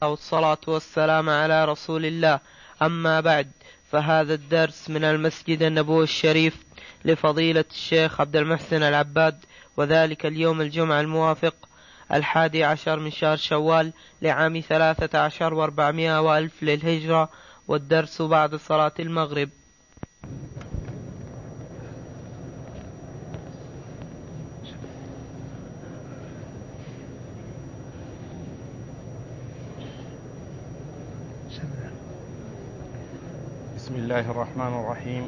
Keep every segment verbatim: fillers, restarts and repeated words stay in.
والصلاة والسلام على رسول الله. أما بعد، فهذا الدرس من المسجد النبوي الشريف لفضيلة الشيخ عبد المحسن العباد، وذلك اليوم الجمعة الموافق الحادي عشر من شهر شوال لعام ثلاثة عشر واربعمائة وألف للهجرة، والدرس بعد صلاة المغرب. بسم الله الرحمن الرحيم.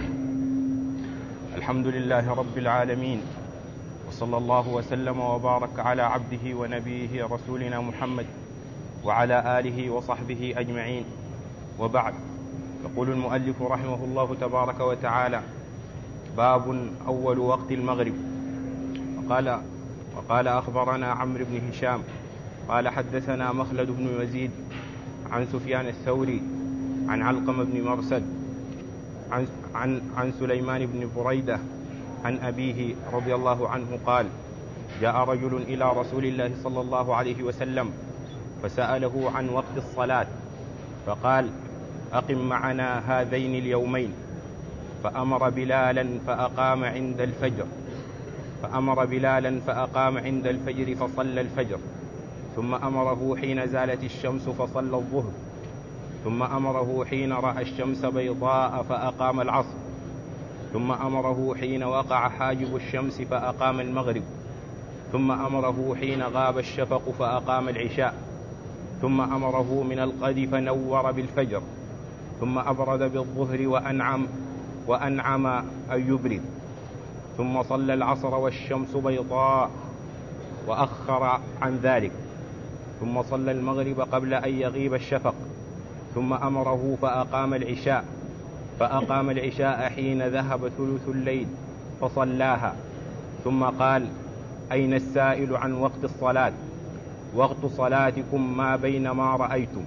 الحمد لله رب العالمين، وصلى الله وسلم وبارك على عبده ونبيه رسولنا محمد وعلى آله وصحبه أجمعين، وبعد. يقول المؤلف رحمه الله تبارك وتعالى: باب أول وقت المغرب. وقال, وقال أخبرنا عمرو بن هشام قال حدثنا مخلد بن يزيد عن سفيان الثوري عن علقم بن مرسد عن, عن, عن سليمان بن بريدة عن أبيه رضي الله عنه قال: جاء رجل إلى رسول الله صلى الله عليه وسلم فسأله عن وقت الصلاة، فقال: أقم معنا هذين اليومين. فأمر بلالا فأقام عند الفجر فأمر بلالا فأقام عند الفجر فصلى الفجر، ثم أمره حين زالت الشمس فصلى الظهر، ثم أمره حين رأى الشمس بيضاء فأقام العصر، ثم أمره حين وقع حاجب الشمس فأقام المغرب، ثم أمره حين غاب الشفق فأقام العشاء، ثم أمره من الغد فنور بالفجر، ثم أبرد بالظهر وأنعم وأنعم أن يبرد، ثم صلى العصر والشمس بيضاء وأخر عن ذلك، ثم صلى المغرب قبل أن يغيب الشفق، ثم أمره فأقام العشاء فأقام العشاء حين ذهب ثلث الليل فصلاها، ثم قال: أين السائل عن وقت الصلاة؟ وقت صلاتكم ما بين ما رأيتم.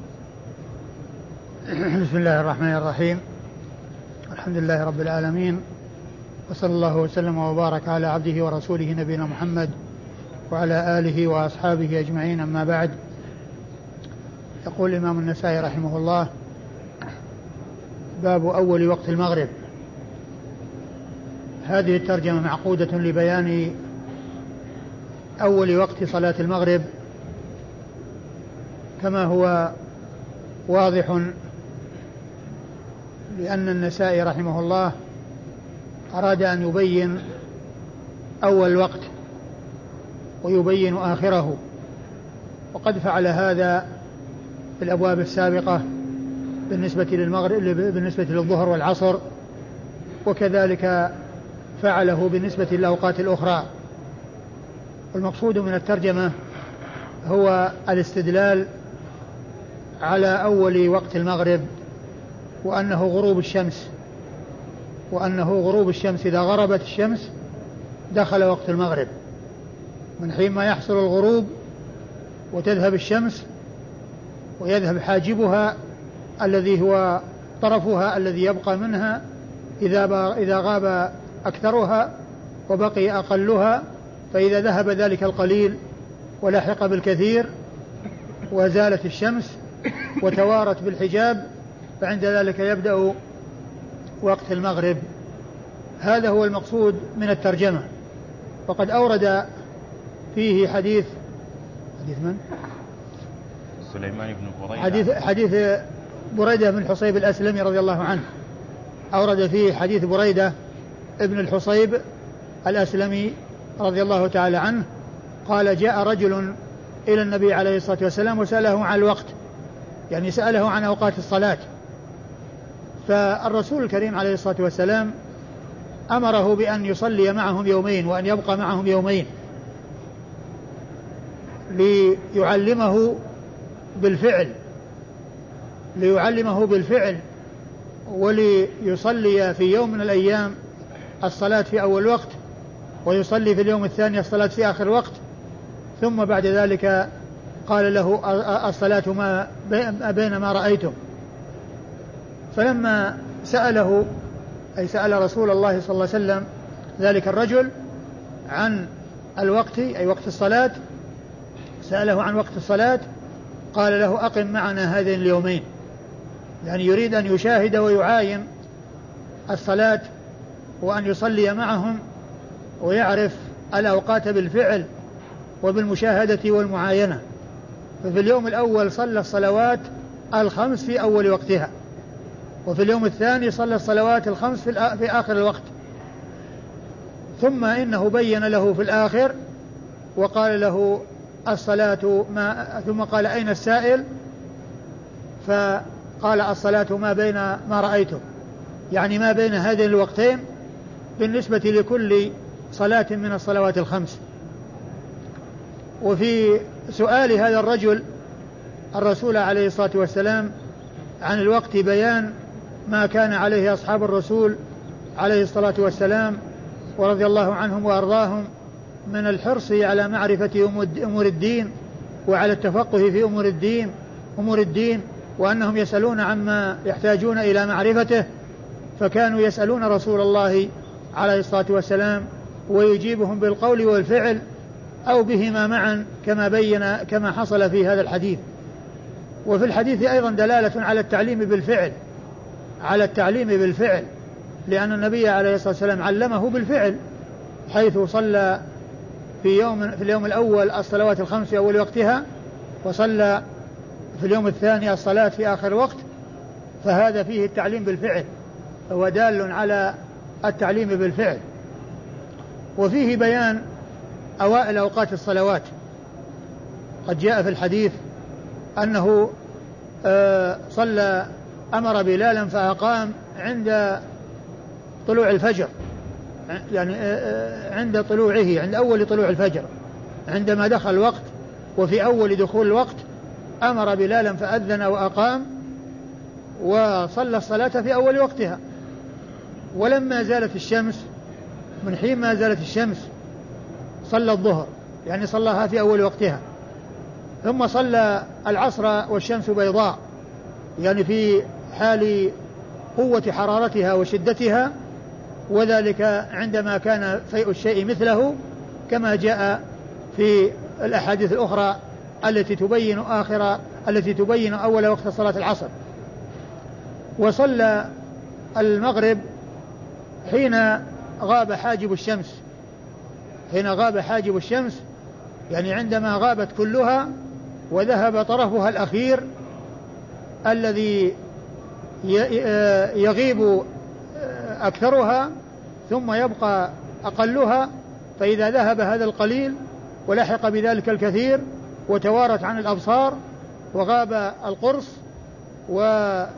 بسم الله الرحمن الرحيم. الحمد لله رب العالمين، وصلى الله وسلم وبارك على عبده ورسوله نبينا محمد وعلى آله وأصحابه أجمعين. أما بعد، يقول الإمام النسائي رحمه الله: باب أول وقت المغرب. هذه الترجمة معقودة لبيان أول وقت صلاة المغرب، كما هو واضح، لأن النسائي رحمه الله أراد أن يبين أول وقت ويبين آخره، وقد فعل هذا في الأبواب السابقة بالنسبة للمغرب بالنسبة للظهر والعصر، وكذلك فعله بالنسبة للأوقات الأخرى. والمقصود من الترجمة هو الاستدلال على أول وقت المغرب، وأنه غروب الشمس وأنه غروب الشمس إذا غربت الشمس دخل وقت المغرب، من حين ما يحصل الغروب وتذهب الشمس ويذهب حاجبها الذي هو طرفها الذي يبقى منها إذا إذا غاب أكثرها وبقي أقلها، فإذا ذهب ذلك القليل ولحق بالكثير وزالت الشمس وتوارت بالحجاب، فعند ذلك يبدأ وقت المغرب. هذا هو المقصود من الترجمة. وقد أورد فيه حديث حديث من؟ سليمان بن بريدة حديث, حديث بريدة بن الحصيب الأسلمي رضي الله عنه. أورد فيه حديث بريدة ابن الحصيب الأسلمي رضي الله تعالى عنه قال: جاء رجل إلى النبي عليه الصلاة والسلام وسأله عن الوقت، يعني سأله عن أوقات الصلاة، فالرسول الكريم عليه الصلاة والسلام أمره بأن يصلي معهم يومين وأن يبقى معهم يومين ليعلمه بالفعل ليعلمه بالفعل وليصلي في يوم من الأيام الصلاة في أول وقت، ويصلي في اليوم الثاني الصلاة في آخر وقت، ثم بعد ذلك قال له: الصلاة ما بين ما رأيتم. فلما سأله، أي سأل رسول الله صلى الله عليه وسلم ذلك الرجل عن الوقت أي وقت الصلاة، سأله عن وقت الصلاة، فقال له أقم معنا هذين اليومين، يعني يريد أن يشاهد ويعاين الصلاة وأن يصلي معهم ويعرف الأوقات بالفعل وبالمشاهدة والمعاينة. ففي اليوم الأول صلى الصلوات الخمس في أول وقتها، وفي اليوم الثاني صلى الصلوات الخمس في آخر الوقت. ثم إنه بين له في الآخر وقال له الصلاة ما، ثم قال أين السائل؟ فقال الصلاة ما بين ما رأيته، يعني ما بين هذين الوقتين بالنسبة لكل صلاة من الصلوات الخمس. وفي سؤال هذا الرجل الرسول عليه الصلاة والسلام عن الوقت بيان ما كان عليه أصحاب الرسول عليه الصلاة والسلام ورضي الله عنهم وأرضاهم من الحرص على معرفة أمور الدين وعلى التفقه في أمور الدين أمور الدين وأنهم يسألون عما يحتاجون إلى معرفته، فكانوا يسألون رسول الله عليه الصلاة والسلام ويجيبهم بالقول والفعل أو بهما معا كما بين كما حصل في هذا الحديث. وفي الحديث أيضا دلالة على التعليم بالفعل على التعليم بالفعل لأن النبي عليه الصلاة والسلام علمه بالفعل، حيث صلى في يوم في اليوم الأول الصلوات الخمس في أول وقتها، وصلى في اليوم الثاني الصلاة في آخر وقت، فهذا فيه التعليم بالفعل، هو دال على التعليم بالفعل. وفيه بيان أوائل أوقات الصلوات. قد جاء في الحديث أنه صلى أمر بلالا فأقام عند طلوع الفجر، يعني عند طلوعه عند أول طلوع الفجر، عندما دخل الوقت وفي أول دخول الوقت أمر بلالا فأذن وأقام وصلى الصلاة في أول وقتها. ولما زالت الشمس، من حين ما زالت الشمس صلى الظهر، يعني صلاها في أول وقتها، ثم صلى العصر والشمس بيضاء، يعني في حال قوة حرارتها وشدتها، وذلك عندما كان فيء الشيء مثله كما جاء في الأحاديث الأخرى التي تبين آخر التي تبين أول وقت صلاة العصر. وصلى المغرب حين غاب حاجب الشمس حين غاب حاجب الشمس يعني عندما غابت كلها وذهب طرفها الأخير الذي يغيب أكثرها ثم يبقى أقلها، فإذا ذهب هذا القليل ولحق بذلك الكثير وتوارت عن الأبصار وغاب القرص وزال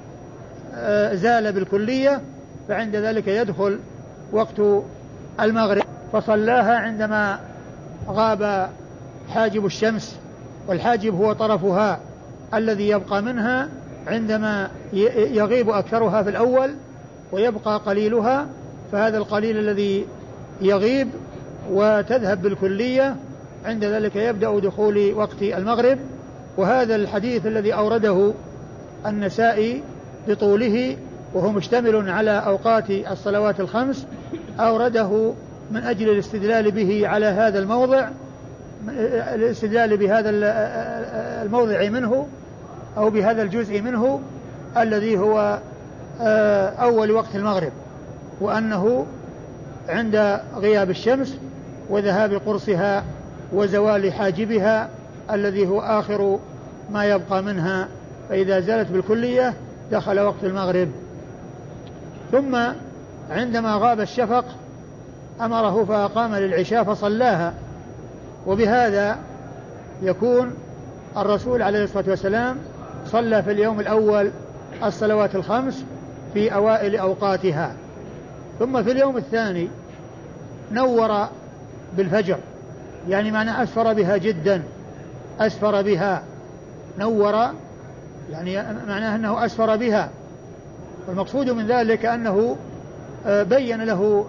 بالكلية، فعند ذلك يدخل وقت المغرب، فصلاها عندما غاب حاجب الشمس، والحاجب هو طرفها الذي يبقى منها عندما يغيب أكثرها في الأول ويبقى قليلها، فهذا القليل الذي يغيب وتذهب بالكلية عند ذلك يبدأ دخول وقت المغرب. وهذا الحديث الذي أورده النسائي بطوله وهو مشتمل على أوقات الصلوات الخمس أورده من أجل الاستدلال به على هذا الموضع، الاستدلال بهذا الموضع منه أو بهذا الجزء منه الذي هو أول وقت المغرب، وأنه عند غياب الشمس وذهاب قرصها وزوال حاجبها الذي هو آخر ما يبقى منها، فإذا زالت بالكلية دخل وقت المغرب. ثم عندما غاب الشفق أمره فأقام للعشاء فصلاها. وبهذا يكون الرسول عليه الصلاة والسلام صلى في اليوم الأول الصلوات الخمس في أوائل أوقاتها، ثم في اليوم الثاني نور بالفجر، يعني معنى أسفر بها جدا، أسفر بها نور، يعني معناه أنه أسفر بها، والمقصود من ذلك أنه بين له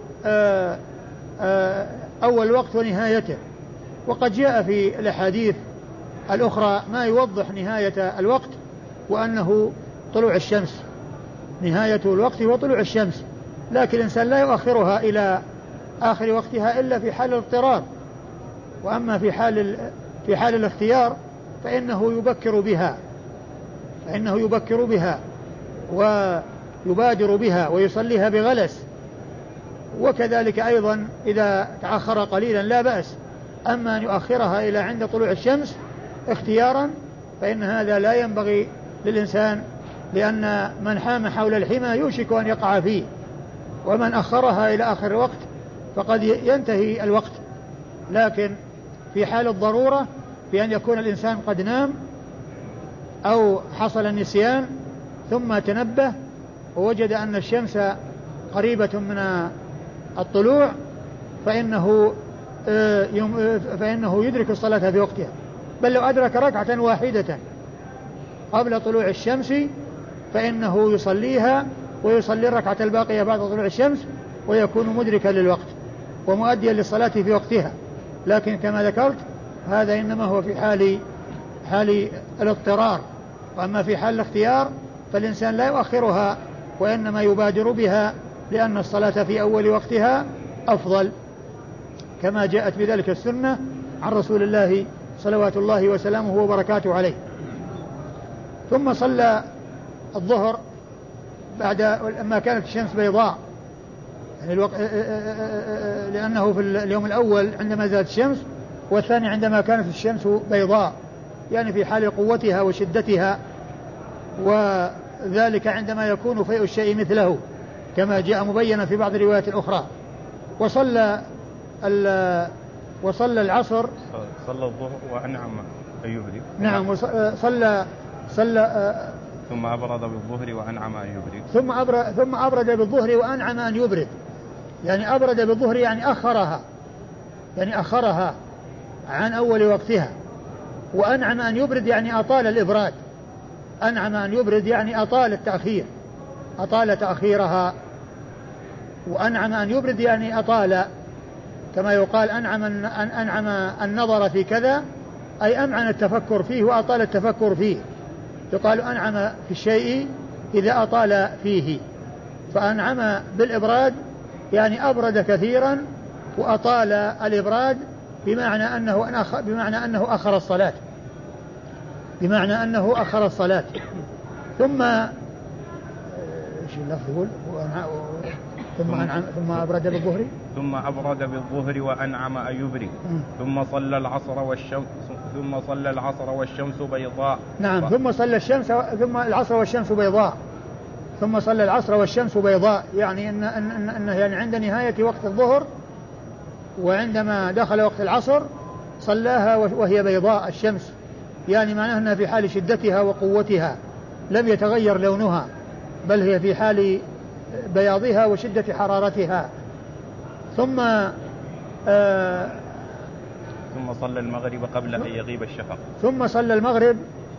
أول وقت ونهايته. وقد جاء في الأحاديث الأخرى ما يوضح نهاية الوقت، وأنه طلوع الشمس، نهاية الوقت هو طلوع الشمس، لكن الإنسان لا يؤخرها إلى آخر وقتها إلا في حال الاضطرار، وأما في حال في حال الاختيار فإنه يبكر بها فإنه يبكر بها ويبادر بها ويصليها بغلس. وكذلك أيضا إذا تأخر قليلا لا بأس، أما أن يؤخرها إلى عند طلوع الشمس اختيارا فإن هذا لا ينبغي للإنسان، لأن من حام حول الحمى يوشك أن يقع فيه، ومن أخرها إلى آخر الوقت فقد ينتهي الوقت. لكن في حال الضرورة بأن يكون الإنسان قد نام أو حصل النسيان ثم تنبه ووجد أن الشمس قريبة من الطلوع فإنه فإنه يدرك الصلاة في وقتها، بل لو أدرك ركعة واحدة قبل طلوع الشمس فإنه يصليها ويصلي الركعة الباقية بعد طلوع الشمس ويكون مدركا للوقت ومؤديا للصلاة في وقتها. لكن كما ذكرت هذا إنما هو في حال حال الاضطرار، وأما في حال الاختيار فالإنسان لا يؤخرها وإنما يبادر بها، لأن الصلاة في أول وقتها أفضل، كما جاءت بذلك السنة عن رسول الله صلوات الله وسلامه وبركاته عليه. ثم صلى الظهر بعد ما كانت الشمس بيضاء، يعني الوق... لأنه في اليوم الأول عندما زالت الشمس، والثاني عندما كانت الشمس بيضاء، يعني في حال قوتها وشدتها، وذلك عندما يكون فيء الشيء مثله كما جاء مبينا في بعض الروايات الأخرى. وصلى ال... وصلى العصر صلى الظهر وأنعم أن يبرد. نعم صلى صلى ثم أبرد بالظهر وأنعم أن يبرد. ثم أبرد ثم أبرد بالظهر وأنعم أن يبرد، يعني أبرد بالظهر يعني أخرها يعني أخرها عن أول وقتها، وأنعم أن يبرد يعني أطال الإبراد. أنعم أن يبرد يعني أطال التأخير، أطال تأخيرها. وأنعم أن يبرد يعني أطال، كما يقال أنعم أنعم النظر في كذا، أي أمعن التفكر فيه وأطال التفكر فيه. يقال أنعم في الشيء إذا أطال فيه، فأنعم بالإبراد يعني أبرد كثيرا وأطال الإبراد، بمعنى أنه أخ... بمعنى أنه أخر الصلاة بمعنى أنه أخر الصلاة. ثم ايش اللفظ يقول ثم أنعم ثم أبرد بالظهر ثم أبرد بالظهر وأنعم أن يبرد. ثم صلى العصر والشمس ثم صلى العصر والشمس بيضاء. نعم ف... ثم صلى الشمس ثم العصر والشمس بيضاء ثم صلى العصر والشمس بيضاء، يعني أن أن أن يعني عند نهاية وقت الظهر وعندما دخل وقت العصر صلاها وهي بيضاء الشمس، يعني معناه أنها في حال شدتها وقوتها لم يتغير لونها، بل هي في حال بياضها وشدة حرارتها. ثم آه ثم صلى المغرب قبل أن يغيب الشفق. ثم صلى المغرب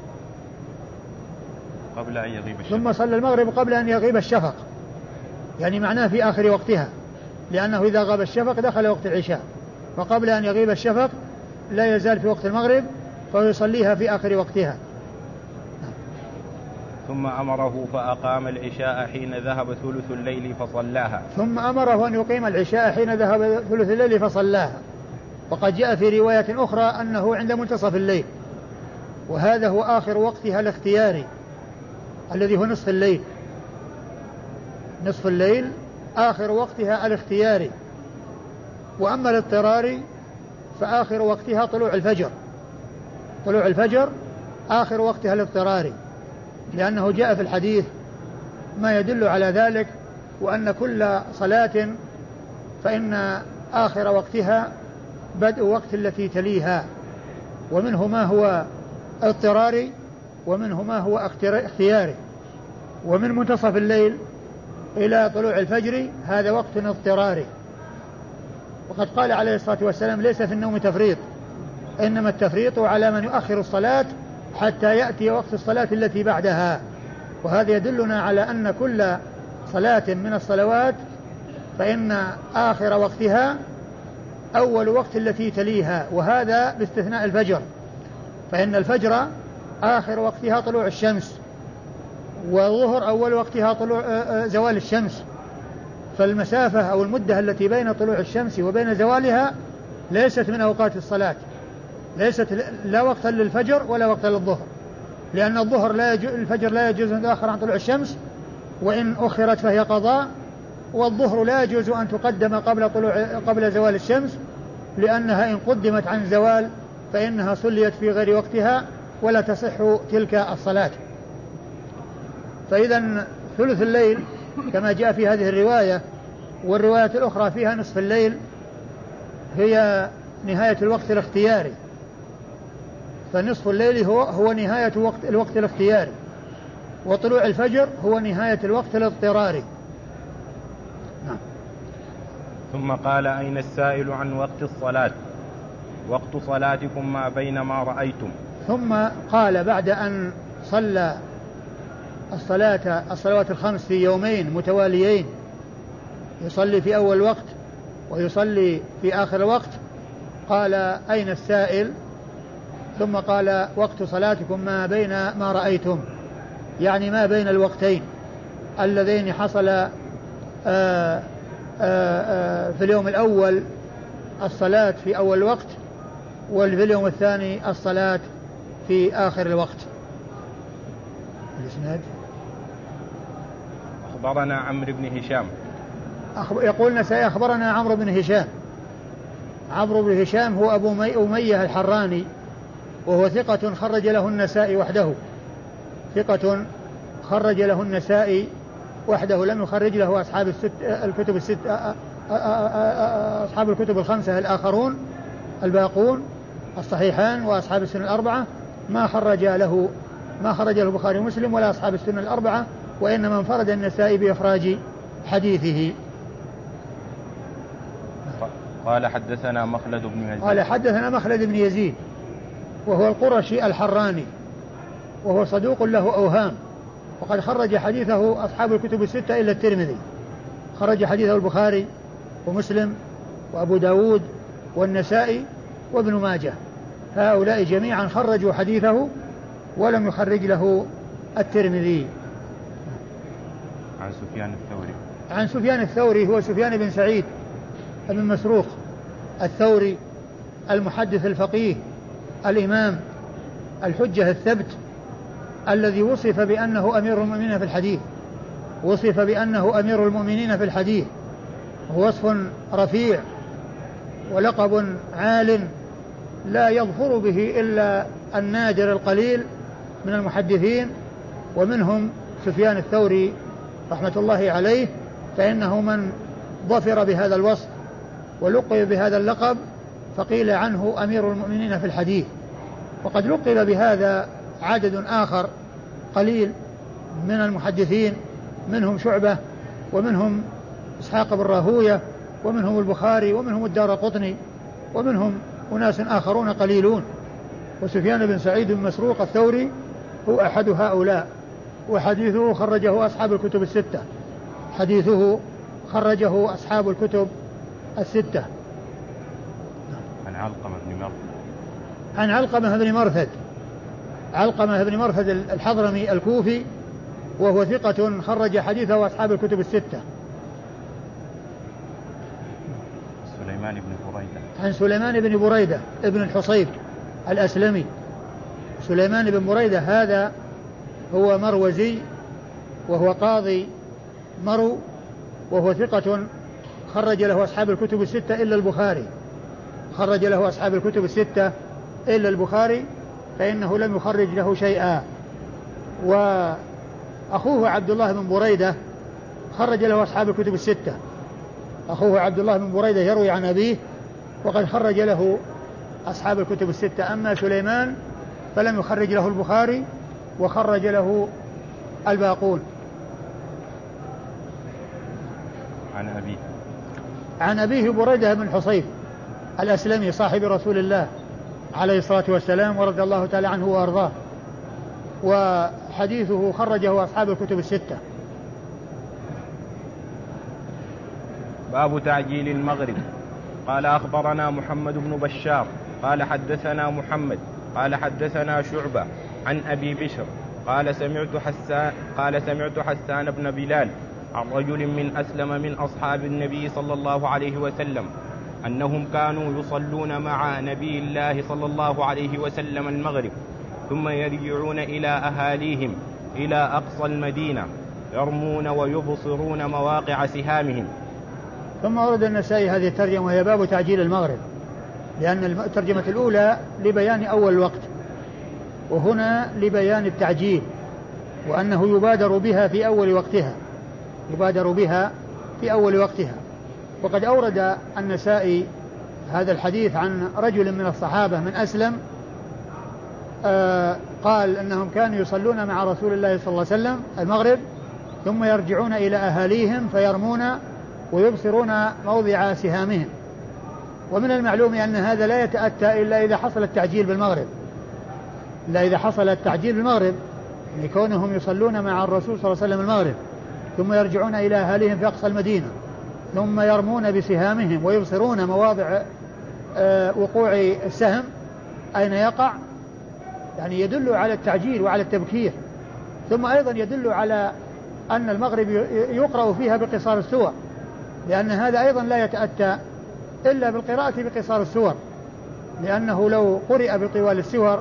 قبل أن يغيب الشفق. ثم صلى المغرب قبل أن يغيب الشفق، يعني معناه في آخر وقتها، لأنه إذا غاب الشفق دخل وقت العشاء، وقبل أن يغيب الشفق لا يزال في وقت المغرب فيصليها في آخر وقتها. ثم أمره فأقام العشاء حين ذهب ثلث الليل فصلاها. ثم أمره أن يقيم العشاء حين ذهب ثلث الليل فصلاها. وقد جاء في رواية أخرى أنه عند منتصف الليل، وهذا هو آخر وقتها الاختياري الذي هو نصف الليل. نصف الليل آخر وقتها الاختياري. وأما الاضطراري فآخر وقتها طلوع الفجر. طلوع الفجر آخر وقتها الاضطراري، لأنه جاء في الحديث ما يدل على ذلك، وأن كل صلاة فإن آخر وقتها بدء وقت التي تليها، ومنه ما هو اضطراري ومنه ما هو اختياري. ومن منتصف الليل إلى طلوع الفجر هذا وقت اضطراري. وقد قال عليه الصلاة والسلام ليس في النوم تفريط، إنما التفريط على من يؤخر الصلاة حتى يأتي وقت الصلاة التي بعدها. وهذا يدلنا على أن كل صلاة من الصلوات فإن آخر وقتها أول وقت التي تليها، وهذا باستثناء الفجر، فإن الفجر آخر وقتها طلوع الشمس، والظهر أول وقتها طلوع زوال الشمس. فالمسافة أو المدة التي بين طلوع الشمس وبين زوالها ليست من أوقات الصلاة، ليست لا وقتا للفجر ولا وقتا للظهر، لأن الظهر لا يجوز، الفجر لا يجوز أن تؤخر عن طلوع الشمس، وإن أخرت فهي قضاء، والظهر لا يجوز أن تقدم قبل طلوع قبل زوال الشمس، لأنها إن قدمت عن زوال فإنها صليت في غير وقتها ولا تصح تلك الصلاة. فإذا ثلث الليل كما جاء في هذه الرواية، والرواية الأخرى فيها نصف الليل، هي نهاية الوقت الاختياري، فنصف الليل هو, هو نهاية وقت الوقت الاختياري، وطلوع الفجر هو نهاية الوقت الاضطراري. نعم. ثم قال: أين السائل عن وقت الصلاة؟ وقت صلاتكم ما بين ما رأيتم. ثم قال بعد أن صلى الصلاة الصلوات الخمس في يومين متواليين، يصلي في أول وقت ويصلي في آخر وقت، قال: أين السائل؟ ثم قال: وقت صلاتكم ما بين ما رأيتم، يعني ما بين الوقتين اللذين حصل آآ آآ في اليوم الأول الصلاة في أول وقت، وفي اليوم الثاني الصلاة في آخر الوقت. الإسناد: أخبرنا عمرو بن هشام. يقول النسائي: أخبرنا عمرو بن هشام. عمرو بن هشام هو أبو أمية الحراني، وهو ثقة خرج له النسائي وحده، ثقة خرج له النسائي وحده، لم يخرج له أصحاب الست الكتب الست أصحاب الكتب الخمسة الآخرون الباقون الصحيحان وأصحاب السنن الأربعة، ما خرج له ما خرج له البخاري ومسلم ولا أصحاب السنن الأربعة، وإنما انفرد النسائي بإخراج حديثه. قال: حدثنا مخلد بن يزيد. قال: حدثنا مخلد بن يزيد، وهو القرشي الحراني، وهو صدوق له أوهام، وقد خرج حديثه أصحاب الكتب الستة إلا الترمذي، خرج حديثه البخاري ومسلم وأبو داود والنسائي وابن ماجه، هؤلاء جميعا خرجوا حديثه ولم يخرج له الترمذي. عن سفيان الثوري. عن سفيان الثوري هو سفيان بن سعيد بن مسروق الثوري، المحدث الفقيه الإمام الحجة الثبت، الذي وصف بأنه أمير المؤمنين في الحديث، وصف بأنه أمير المؤمنين في الحديث، وصف رفيع ولقب عال لا يظفر به إلا النادر القليل من المحدثين، ومنهم سفيان الثوري رحمة الله عليه، فإنه من ظفر بهذا الوصف ولقب بهذا اللقب، فقيل عنه أمير المؤمنين في الحديث. وقد لقب بهذا عدد آخر قليل من المحدثين، منهم شعبة، ومنهم إسحاق بن راهوية، ومنهم البخاري، ومنهم الدارقطني، ومنهم أناس آخرون قليلون، وسفيان بن سعيد بن مسروق الثوري هو أحد هؤلاء، وحديثه خرجه أصحاب الكتب الستة، حديثه خرجه أصحاب الكتب الستة. عن علقمة بن مرثد. عن علقمة بن مرثد علقمة بن مرثد الحضرمي الكوفي، وهو ثقة خرج حديثه أصحاب الكتب الستة. سليمان بن بريدة. عن سليمان بن بريدة ابن الحصيب الأسلمي. سليمان بن بريدة هذا هو مروزي، وهو قاضي مرو، وهو ثقة خرج له أصحاب الكتب الستة إلا البخاري، خرج له أصحاب الكتب الستة إلا البخاري، فإنه لم يخرج له شيئا. وأخوه عبد الله بن بريدة خرج له أصحاب الكتب الستة، أخوه عبد الله بن بريدة يروي عن أبيه، وقد خرج له أصحاب الكتب الستة. أما سليمان فلم يخرج له البخاري، وخرج له الباقون. عن أبيه عن أبيه بريدة بن حصيب الأسلمي صاحب رسول الله عليه الصلاة والسلام، ورضي الله تعالى عنه وأرضاه، وحديثه خرجه أصحاب الكتب الستة. باب تعجيل المغرب. قال: أخبرنا محمد بن بشار قال: حدثنا محمد قال: حدثنا شعبة عن أبي بشر قال: سمعت حسان قال سمعت حسان بن بلال عن رجل من أسلم من أصحاب النبي صلى الله عليه وسلم أنهم كانوا يصلون مع نبي الله صلى الله عليه وسلم المغرب ثم يرجعون إلى أهاليهم إلى أقصى المدينة يرمون ويبصرون مواقع سهامهم. ثم ورد النسائي هذه الترجمة وهي باب تعجيل المغرب، لأن الترجمة الأولى لبيان أول الوقت، وهنا لبيان التعجيل، وأنه يبادر بها في أول وقتها يبادر بها في أول وقتها. وقد أورد النسائي هذا الحديث عن رجل من الصحابة من أسلم، آه قال أنهم كانوا يصلون مع رسول الله صلى الله عليه وسلم المغرب ثم يرجعون إلى أهاليهم فيرمون ويبصرون موضع سهامهم. ومن المعلوم أن هذا لا يتأتى إلا إذا حصل التعجيل بالمغرب إلا إذا حصل التعجيل بالمغرب يعني كونهم يصلون مع الرسول صلى الله عليه وسلم المغرب ثم يرجعون إلى أهاليهم في أقصى المدينة ثم يرمون بسهامهم ويبصرون مواضع آه وقوع السهم أين يقع، يعني يدل على التعجيل وعلى التبكير. ثم أيضا يدل على أن المغرب يقرأ فيها بقصار السور، لأن هذا أيضا لا يتأتى إلا بالقراءة بقصار السور، لأنه لو قرئ بطوال السور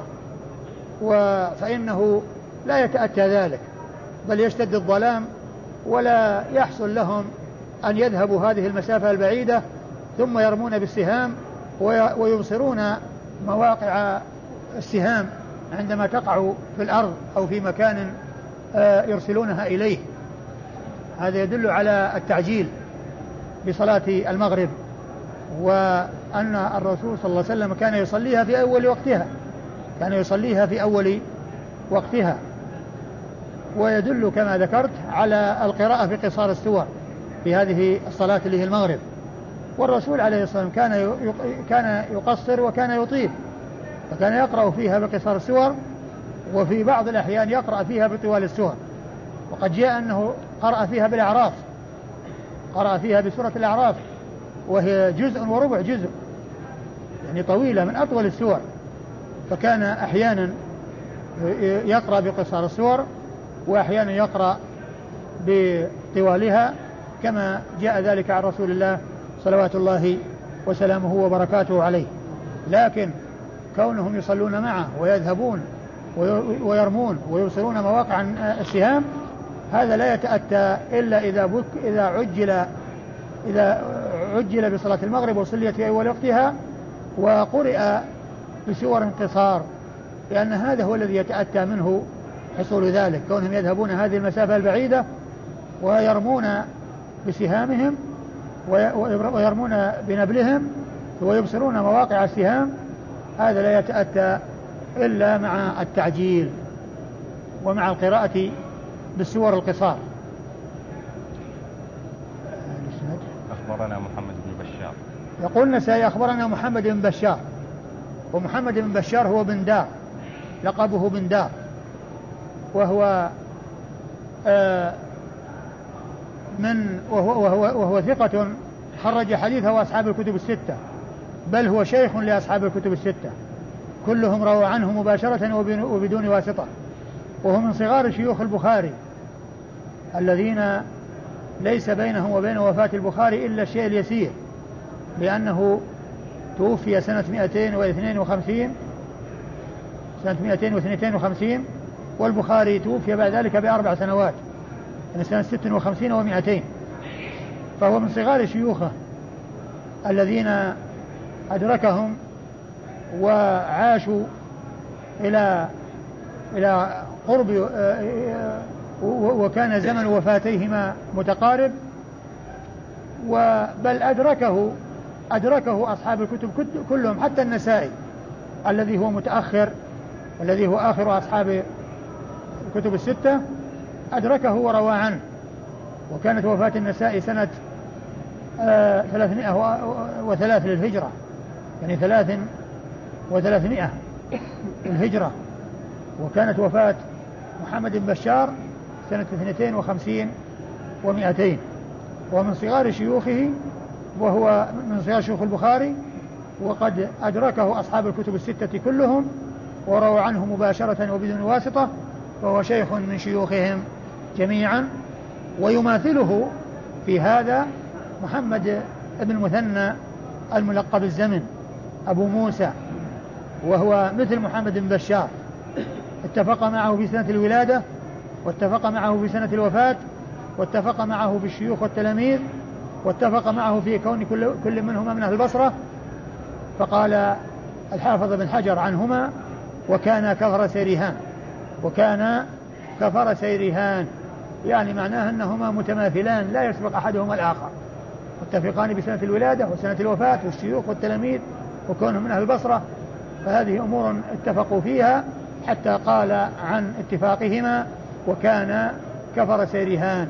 فإنه لا يتأتى ذلك، بل يشتد الظلام ولا يحصل لهم أن يذهبوا هذه المسافة البعيدة ثم يرمون بالسهام ويبصرون مواقع السهام عندما تقع في الأرض أو في مكان يرسلونها إليه. هذا يدل على التعجيل بصلاة المغرب، وأن الرسول صلى الله عليه وسلم كان يصليها في أول وقتها كان يصليها في أول وقتها ويدل كما ذكرت على القراءة في قصار السور في هذه الصلاة اللي هي المغرب. والرسول عليه الصلاة والسلام كان كان يقصر وكان يطيل، فكان يقرأ فيها بقصار السور وفي بعض الأحيان يقرأ فيها بطوال السور. وقد جاء أنه قرأ فيها بالأعراف قرأ فيها بسورة الأعراف وهي جزء وربع جزء، يعني طويلة من أطول السور، فكان أحيانا يقرأ بقصار السور وأحيانا يقرأ بطوالها كما جاء ذلك عن رسول الله صلوات الله وسلامه وبركاته عليه. لكن كونهم يصلون معه ويذهبون ويرمون ويوصلون مواقع السهام هذا لا يتأتى إلا إذا بك إذا عجل إذا عجل بصلاة المغرب وصليت في أول وقتها وقرئ بسور انقصار، لأن هذا هو الذي يتأتى منه حصول ذلك، كونهم يذهبون هذه المسافة البعيدة ويرمون بسهامهم ويرمون بنبلهم ويبصرون مواقع السهام. هذا لا يتأتى إلا مع التعجيل ومع القراءة بالسور القصار. أخبرنا محمد بن بشار. يقول النسائي أخبرنا محمد بن بشار، ومحمد بن بشار هو بن دار، لقبه بن دار، وهو آه من وهو, وهو, وهو ثقة خرج حديثه أصحاب الكتب الستة، بل هو شيخ لأصحاب الكتب الستة كلهم رووا عنه مباشرة وبدون واسطة، وهو من صغار شيوخ البخاري الذين ليس بينهم وبين وفاة البخاري إلا الشيء اليسير، لأنه توفي سنة مئتين واثنين وخمسين سنة مئتين واثنين وخمسين والبخاري توفي بعد ذلك بأربع سنوات من سنة ست وخمسين ومئتين، فهو من صغار شيوخه الذين أدركهم وعاشوا إلى إلى قرب، وكان زمن وفاتيهما متقارب، وبل أدركه أدركه أصحاب الكتب كلهم حتى النسائي الذي هو متأخر الذي هو آخر أصحاب الكتب الستة أدركه وروى عنه. وكانت وفاة النسائي سنة ثلاثمائة وثلاث للهجرة، يعني ثلاث وثلاثمائة للهجرة، وكانت وفاة محمد بن بشار سنة اثنتين وخمسين ومئتين، ومن صغار شيوخه وهو من صغار شيوخ البخاري، وقد أدركه أصحاب الكتب الستة كلهم وروى عنه مباشرة وبدون واسطة، وهو شيخ من شيوخهم جميعا. ويماثله في هذا محمد بن المثنى الملقب الزمن أبو موسى، وهو مثل محمد بن بشار، اتفق معه في سنة الولادة، واتفق معه في سنة الوفاة، واتفق معه في الشيوخ والتلاميذ، واتفق معه في كون كل, كل منهما من أهل البصرة. فقال الحافظ بن حجر عنهما: وكان كفر سيرهان، وكان كفر سيرهان، يعني معناه أنهما متماثلان لا يسبق أحدهما الآخر، متفقان بسنة الولادة وسنة الوفاة والشيوخ والتلاميذ وكونهم من أهل البصرة. فهذه أمور اتفقوا فيها حتى قال عن اتفاقهما: وكان كفر سيرهان.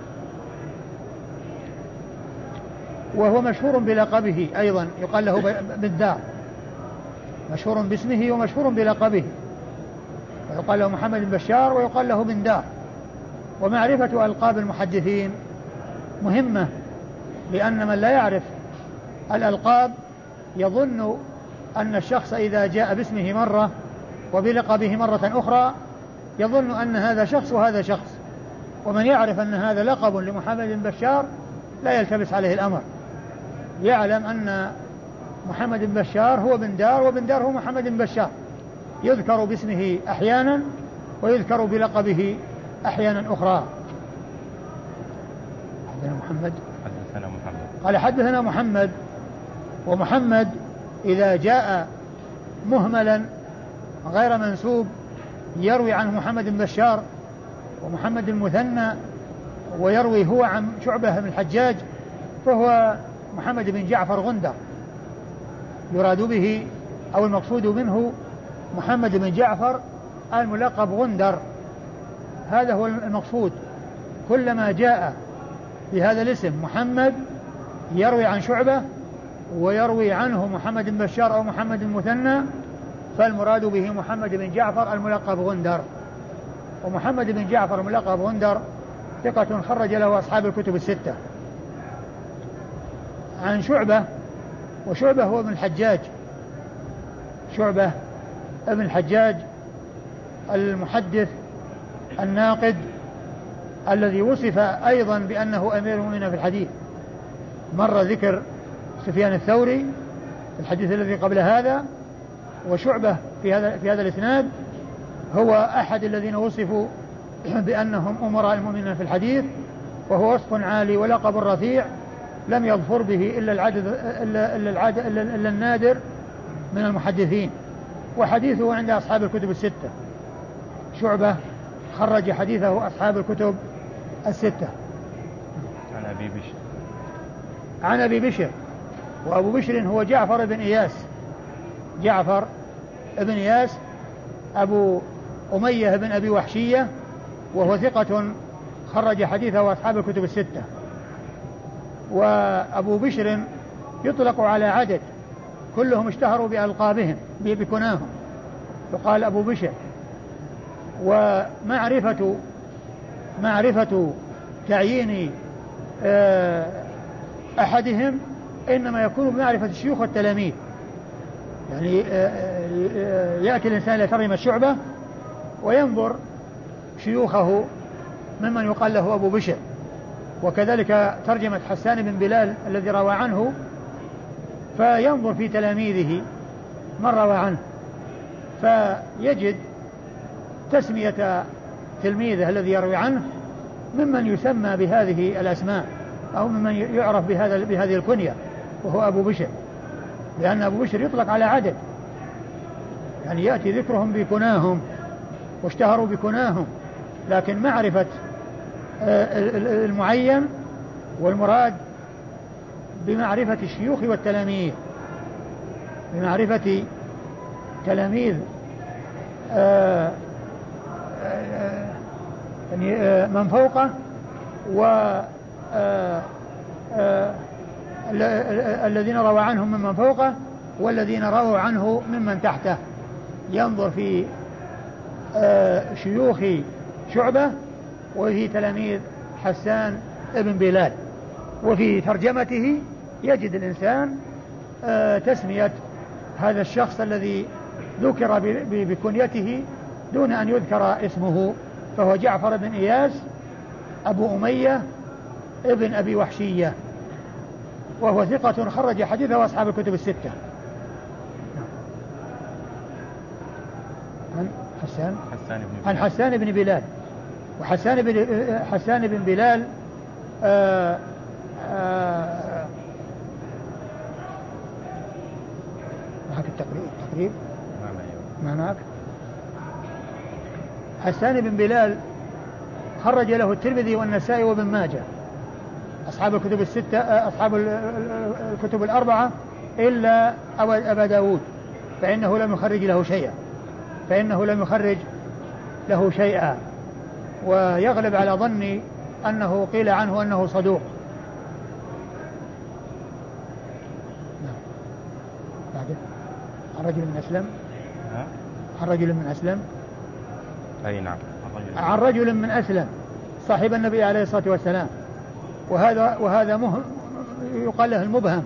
وهو مشهور بلقبه أيضا، يقال له بندار، مشهور باسمه ومشهور بلقبه، ويقال له محمد بن بشار ويقال له بندار. ومعرفة ألقاب المحدثين مهمة، لأن من لا يعرف الألقاب يظن أن الشخص إذا جاء باسمه مرة وبلقبه مرة أخرى يظن أن هذا شخص وهذا شخص، ومن يعرف أن هذا لقب لمحمد بن بشار لا يلتبس عليه الأمر، يعلم أن محمد بن بشار هو بندار، وبندار هو محمد بن بشار، يذكر باسمه أحيانا ويذكر بلقبه أحيانا أخرى. حدثنا محمد حدثنا محمد قال حدثنا محمد. ومحمد إذا جاء مهملا غير منسوب يروي عن محمد بن بشار ومحمد المثنى ويروي هو عن شعبة بن الحجاج، فهو محمد بن جعفر غندر، يراد به أو المقصود منه محمد بن جعفر الملقب غندر، هذا هو المقصود. كلما جاء بهذا الاسم محمد يروي عن شعبة ويروي عنه محمد بن بشار أو محمد المثنى، فالمراد به محمد بن جعفر الملقب غندر. ومحمد بن جعفر الملقب غندر ثقة خرج له أصحاب الكتب الستة. عن شعبة، وشعبة هو ابن الحجاج، شعبة ابن الحجاج المحدث الناقد الذي وصف أيضا بأنه أمير المؤمنين في الحديث. مر ذكر سفيان الثوري في الحديث الذي قبل هذا، وشعبة في هذا في هذا الإسناد هو أحد الذين وصفوا بأنهم أمراء المؤمنين في الحديث، وهو وصف عالي ولقب رفيع لم يظفر به إلا العدد إلا إلا العدد إلا, إلا النادر من المحدثين، وحديثه عند أصحاب الكتب الستة. شعبة خرج حديثه أصحاب الكتب الستة. عن أبي بشر عن أبي بشر وأبو بشر هو جعفر بن إياس، جعفر بن إياس أبو أمية بن أبي وحشية، وهو ثقة خرج حديثه أصحاب الكتب الستة. وأبو بشر يطلق على عدد كلهم اشتهروا بألقابهم بكناهم، فقال أبو بشر. ومعرفة معرفة تعيين أحدهم إنما يكون بمعرفة الشيوخ والتلاميذ، يعني يأتي الإنسان لترجمة شعبة وينظر شيوخه ممن يقال له أبو بشر، وكذلك ترجمة حسان بن بلال الذي روى عنه فينظر في تلاميذه من روى عنه، فيجد تسمية تلميذه الذي يروي عنه ممن يسمى بهذه الأسماء أو ممن يعرف بهذا بهذه الكنية، وهو أبو بشر، لأن أبو بشر يطلق على عدد، يعني يأتي ذكرهم بكناهم واشتهروا بكناهم، لكن معرفة المعين والمراد بمعرفة الشيوخ والتلاميذ، بمعرفة تلاميذ يعني من فوقه والذين روى عنهم ممن فوقه والذين رووا عنه ممن تحته. ينظر في شيوخ شعبة وفي تلاميذ حسان ابن بلال، وفي ترجمته يجد الإنسان تسمية هذا الشخص الذي ذكر بكنيته دون أن يذكر اسمه، فهو جعفر بن إياس أبو أمية ابن أبي وحشية. وهو ثقة خرج حديثه أصحاب الكتب الستة. عن حسان حسان بن عن حسان بن بلال. وحسان بن حسان بن بلال آآ آآ معك التقريب التقريب ما معك. حسان بن بلال خرج له الترمذي والنسائي وابن ماجه، أصحاب الكتب الستة أصحاب الكتب الأربعة إلا أبا داود، فإنه لم يخرج له شيئا فإنه لم يخرج له شيئا ويغلب على ظني أنه قيل عنه أنه صدوق. بعده عن رجل من أسلم عن رجل من أسلم أي نعم عن رجل من أسلم صاحب النبي عليه الصلاة والسلام. وهذا وهذا مهم يقال له المبهم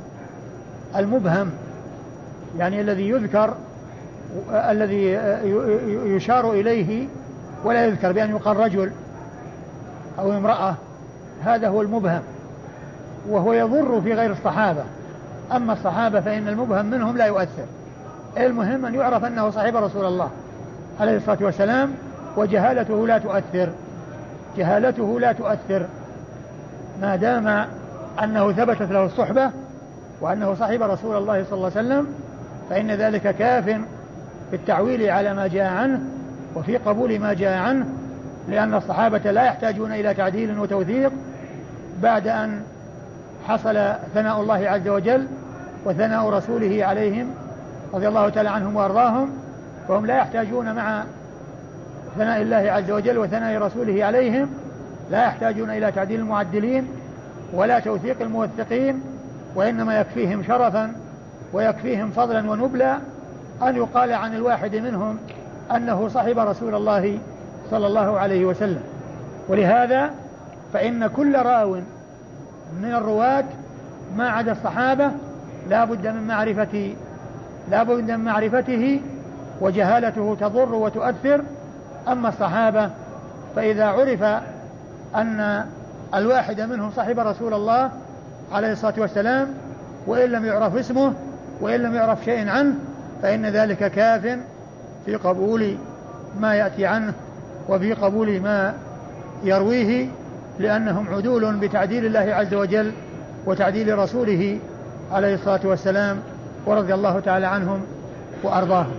المبهم يعني الذي يذكر الذي يشار إليه ولا يذكر بأن يقال رجل أو امرأة، هذا هو المبهم، وهو يضر في غير الصحابة. أما الصحابة فإن المبهم منهم لا يؤثر. المهم أن يعرف أنه صاحب رسول الله عليه الصلاة والسلام، وجهالته لا تؤثر جهالته لا تؤثر ما دام أنه ثبتت له الصحبة وأنه صاحب رسول الله صلى الله عليه وسلم، فإن ذلك كاف في التعويل على ما جاء عنه وفي قبول ما جاء عنه، لأن الصحابة لا يحتاجون إلى تعديل وتوثيق بعد أن حصل ثناء الله عز وجل وثناء رسوله عليهم رضي الله تعالى عنهم وأرضاهم، وهم لا يحتاجون مع ثناء الله عز وجل وثناء رسوله عليهم لا يحتاجون إلى تعديل المعدلين ولا توثيق الموثقين، وإنما يكفيهم شرفا ويكفيهم فضلا ونبلا أن يقال عن الواحد منهم أنه صاحب رسول الله صلى الله عليه وسلم. ولهذا فإن كل راو من الرواة ما عدا الصحابة لا بد من معرفة لا بد من معرفته، وجهالته تضر وتؤثر. أما الصحابة فإذا عرف أن الواحد منهم صاحب رسول الله عليه الصلاة والسلام وإن لم يعرف اسمه وإن لم يعرف شيء عنه، فإن ذلك كاف في قبول ما يأتي عنه وفي قبول ما يرويه، لأنهم عدول بتعديل الله عز وجل وتعديل رسوله عليه الصلاة والسلام ورضي الله تعالى عنهم وأرضاهم.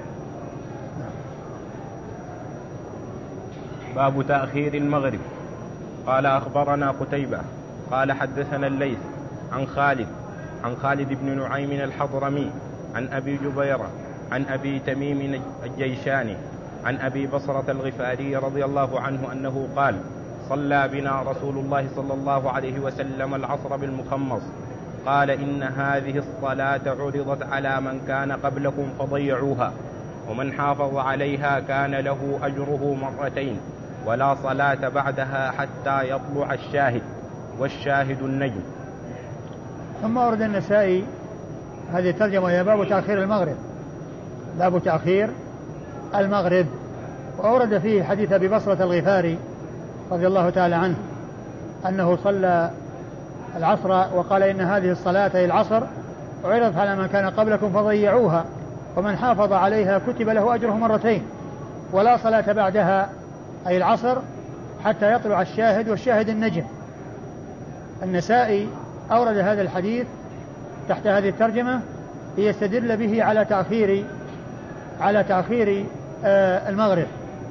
باب تأخير المغرب. قال أخبرنا قتيبة قال حدثنا الليث عن خالد عن خالد بن نعيم الحضرمي عن أبي جبيرة عن أبي تميم الجيشاني عن أبي بصرة الغفاري رضي الله عنه أنه قال: صلى بنا رسول الله صلى الله عليه وسلم العصر بالمخمص، قال: إن هذه الصلاة عرضت على من كان قبلكم فضيعوها، ومن حافظ عليها كان له أجره مرتين، ولا صلاة بعدها حتى يطلع الشاهد، والشاهد النجم. ثم أورد النسائي هذه الترجمة: يا باب تأخير المغرب، باب تأخير المغرب. وأورد فيه حديث أبي بصرة الغفاري رضي الله تعالى عنه أنه صلى العصر وقال: إن هذه الصلاة أي العصر عرضت على من كان قبلكم فضيعوها، ومن حافظ عليها كتب له أجره مرتين، ولا صلاة بعدها أي العصر حتى يطلع الشاهد، والشاهد النجم. النسائي أورد هذا الحديث تحت هذه الترجمة ليستدل به على تأخير على تأخير آه المغرب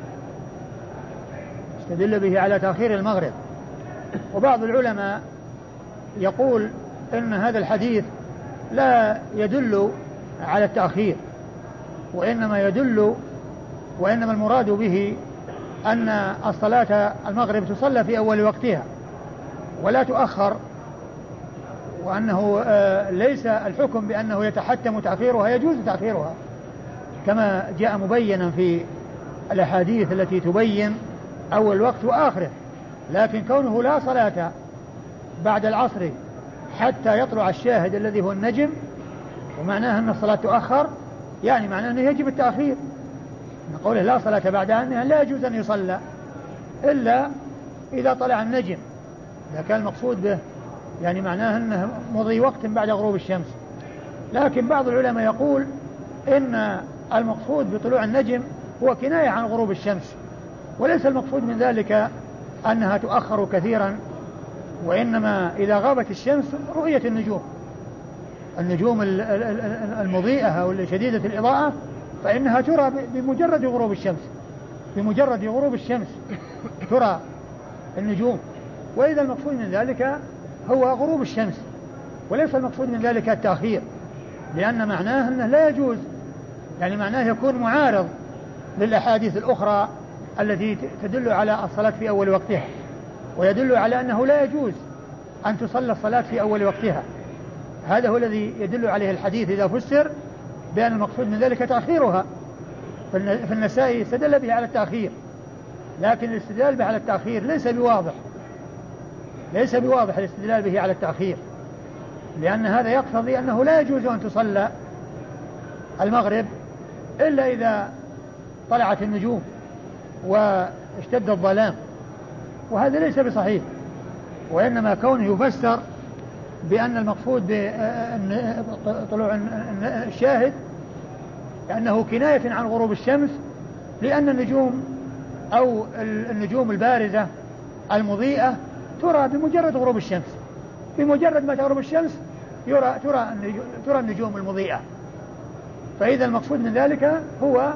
استدل به على تأخير المغرب. وبعض العلماء يقول إن هذا الحديث لا يدل على التأخير، وإنما يدل وإنما المراد به أن الصلاة المغرب تصلى في أول وقتها ولا تؤخر، وأنه ليس الحكم بأنه يتحتم تأخيرها، يجوز تأخيرها كما جاء مبينا في الأحاديث التي تبين أول وقت وآخره. لكن كونه لا صلاة بعد العصر حتى يطلع الشاهد الذي هو النجم، ومعناه أن الصلاة تؤخر، يعني معناه أنه يجب التأخير. نقوله لا صلاة بعدها أنها لا يجوز أن يصلى إلا إذا طلع النجم، إذا كان المقصود به يعني معناه أنه مضي وقت بعد غروب الشمس. لكن بعض العلماء يقول إن المقصود بطلوع النجم هو كناية عن غروب الشمس، وليس المقصود من ذلك أنها تؤخر كثيرا، وإنما إذا غابت الشمس رؤية النجوم النجوم المضيئة أو شديدة الإضاءة فإنها ترى بمجرد غروب الشمس بمجرد غروب الشمس ترى النجوم. وإذا المقصود من ذلك هو غروب الشمس، وليس المقصود من ذلك التأخير، لأن معناه أنه لا يجوز، يعني معناه يكون معارض للأحاديث الأخرى التي تدل على الصلاة في أول وقتها، ويدل على أنه لا يجوز أن تصلى الصلاة في أول وقتها. هذا هو الذي يدل عليه الحديث إذا فسر بأن المقصود من ذلك تأخيرها. في النسائي استدل به على التأخير، لكن الاستدلال به على التأخير ليس بواضح ليس بواضح الاستدلال به على التأخير، لأن هذا يقتضي أنه لا يجوز أن تصلى المغرب إلا إذا طلعت النجوم واشتد الظلام، وهذا ليس بصحيح. وإنما كونه يفسر بأن المقصود بطلوع الشاهد لأنه كناية عن غروب الشمس، لأن النجوم أو النجوم البارزة المضيئة ترى بمجرد غروب الشمس، بمجرد ما تغرب الشمس يرى ترى ترى النجوم المضيئة. فإذا المقصود من ذلك هو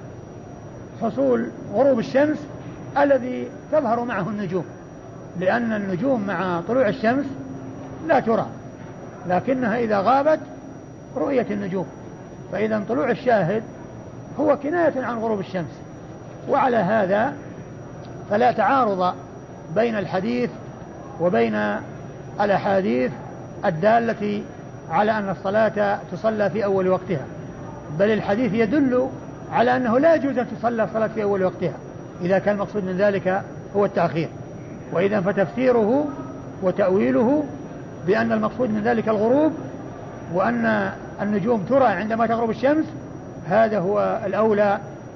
حصول غروب الشمس الذي تظهر معه النجوم، لأن النجوم مع طلوع الشمس لا ترى، لكنها إذا غابت رؤية النجوم. فإذا طلوع الشاهد هو كناية عن غروب الشمس. وعلى هذا فلا تعارض بين الحديث وبين الأحاديث الدالة على أن الصلاة تصلى في أول وقتها، بل الحديث يدل على أنه لا يجوز أن تصلى الصلاة في أول وقتها إذا كان المقصود من ذلك هو التأخير. وإذا فتفسيره وتأويله بأن المقصود من ذلك الغروب وأن النجوم ترى عندما تغرب الشمس، هذا هو الأولى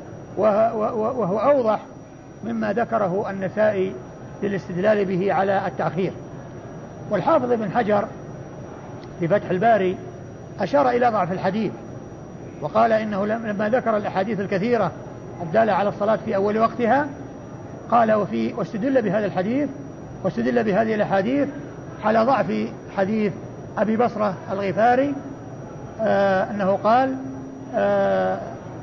وهو أوضح مما ذكره النسائي للاستدلال به على التأخير. والحافظ ابن حجر في فتح الباري أشار إلى ضعف الحديث، وقال إنه لما ذكر الأحاديث الكثيرة الدالة على الصلاة في أول وقتها قال وفي واستدل بهذا الحديث واستدل بهذه الأحاديث على ضعف حديث أبي بصرة الغفاري آه أنه قال آه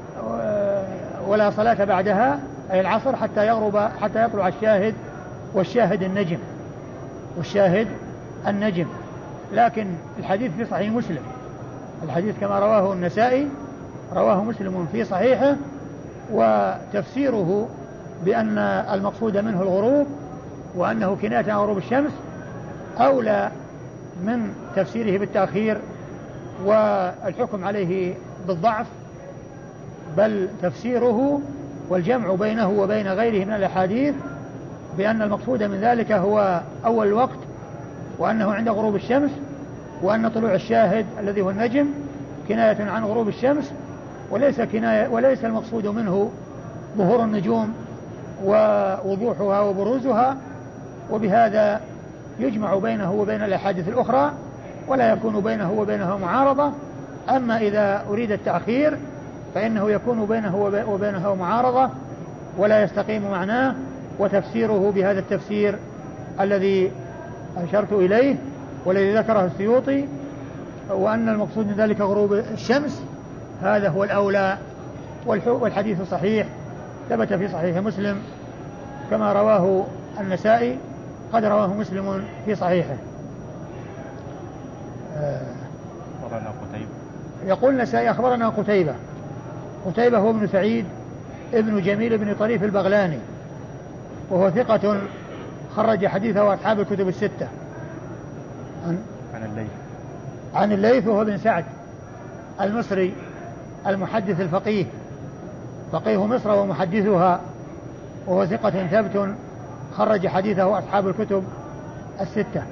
ولا صلاة بعدها أي العصر حتى يغرب حتى يطلع الشاهد والشاهد النجم والشاهد النجم. لكن الحديث في صحيح مسلم، الحديث كما رواه النسائي رواه مسلم في صحيحه، وتفسيره بأن المقصود منه الغروب وأنه كناية عن غروب الشمس أولى من تفسيره بالتأخير والحكم عليه بالضعف، بل تفسيره والجمع بينه وبين غيره من الأحاديث بأن المقصود من ذلك هو أول الوقت وأنه عند غروب الشمس، وأن طلوع الشاهد الذي هو النجم كناية عن غروب الشمس، وليس كناية وليس المقصود منه ظهور النجوم ووضوحها وبروزها. وبهذا يجمع بينه وبين الأحاديث الأخرى ولا يكون بينه وبينها معارضة. أما إذا أريد التأخير فإنه يكون بينه وبينها معارضة ولا يستقيم معناه، وتفسيره بهذا التفسير الذي أشرت إليه والذي ذكره السيوطي وأن المقصود من ذلك غروب الشمس، هذا هو الأولى. والحديث صحيح ثبت في صحيح مسلم كما رواه النسائي، قد رواه مسلم في صحيحه. أخبرنا قتيبة. يقول النسائي أخبرنا قتيبة قتيبة هو ابن سعيد ابن جميل بن طريف البغلاني، وهو ثقة خرج حديثه أصحاب الكتب الستة. عن, عن الليث عن الليث وهو بن سعد المصري المحدث الفقيه فقيه مصر ومحدثها، وهو ثقة ثبت خرج حديثه أصحاب الكتب الستة.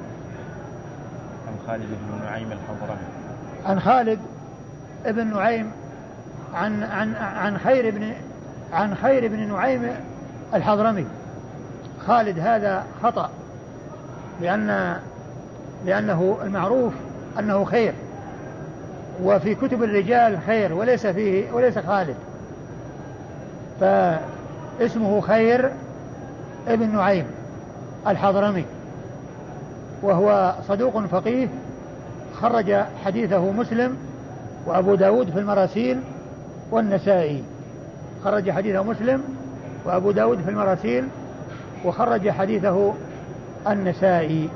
عن خالد بن نعيم الحضرمي عن خالد بن نعيم عن عن عن خير بن عن خير بن نعيم الحضرمي. خالد هذا خطأ، لأن لأنه المعروف أنه خير، وفي كتب الرجال خير وليس فيه وليس خالد، فاسمه خير ابن نعيم الحضرمي، وهو صدوق فقيه، خرج حديثه مسلم وأبو داود في المراسيل والنسائي. خرج حديثه مسلم وأبو داود في المراسيل، وخرج حديثه النسائي.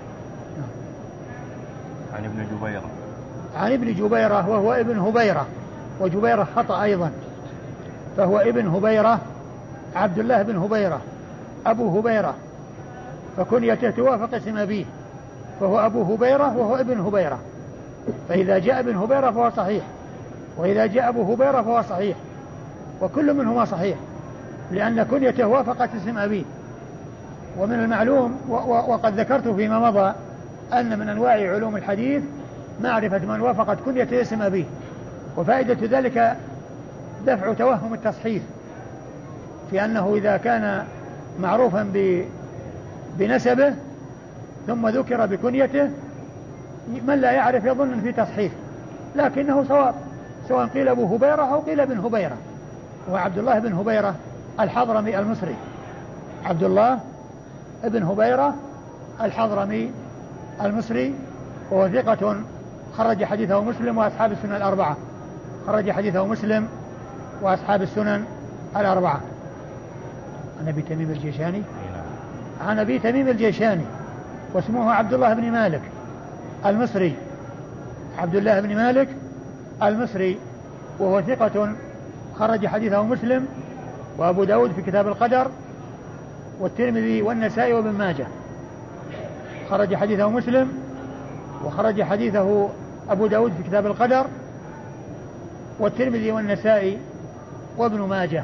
عن ابن جبيرة عن ابن جبيرة وهو ابن هبيرة، وجبيرة خطأ أيضا، فهو ابن هبيرة عبد الله بن هبيرة أبو هبيرة، فكنيته توافق اسم أبيه، فهو أبو هبيرة وهو ابن هبيرة، فإذا جاء ابن هبيرة فهو صحيح، وإذا جاء أبو هبيرة فهو صحيح، وكل منهما صحيح لأن كنيته وافقت اسم أبيه. ومن المعلوم وقد ذكرت فيما مضى أن من أنواع علوم الحديث معرفة من وافقت كنيته اسم أبيه، وفائدة ذلك دفع توهم التصحيف، في أنه إذا كان معروفا بنسبه ثم ذكر بكنيته من لا يعرف يظن في تصحيف، لكنه صواب سواء قيل أبو هبيرة أو قيل ابن هبيرة، وعبد الله بن هبيرة الحضرمي المصري، عبد الله ابن هبيرة الحضرمي المصري، وهو ثقة خرج حديثه مسلم وأصحاب السنن الأربعة، خرج حديثه مسلم وأصحاب السنن الأربعة. عن أبي تميم الجيشاني عن أبي تميم الجيشاني واسمه عبد الله بن مالك المصري، عبد الله بن مالك المصري، وهو ثقة خرج حديثه مسلم وأبو داود في كتاب القدر والترمذي والنسائي وابن ماجه. خرج حديثه مسلم وخرج حديثه أبو داود في كتاب القدر والترمذي والنسائي وابن ماجه.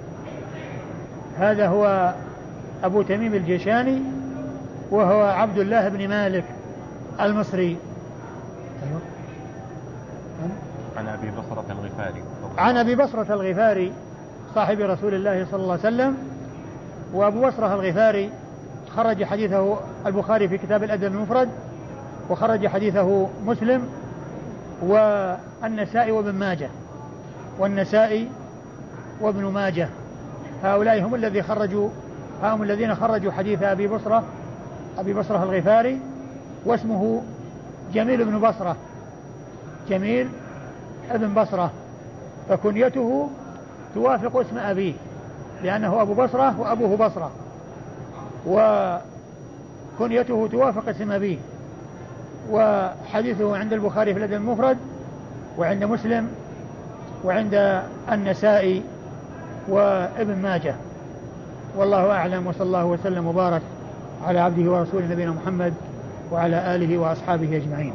هذا هو أبو تميم الجيشاني، وهو عبد الله بن مالك المصري. عن أبي بصرة الغفاري عن أبي بصرة الغفاري صاحب رسول الله صلى الله عليه وسلم. وأبو بصرة الغفاري خرج حديثه البخاري في كتاب الأدب المفرد، وخرج حديثه مسلم والنسائي وابن ماجه والنسائي وابن ماجه. هؤلاء هم الذين خرجوا هم الذين خرجوا حديث أبي بصرة أبي بصرة الغفاري، واسمه جميل بن بصرة جميل ابن بصرة، فكنيته توافق اسم أبيه لأنه أبو بصرة وأبوه بصرة، وكنيته توافق اسم أبيه. وحديثه عند البخاري في الأدب المفرد وعند مسلم وعند النسائي وابن ماجه. والله أعلم، وصلى الله وسلم وبارك على عبده ورسوله نبينا محمد وعلى آله وأصحابه أجمعين.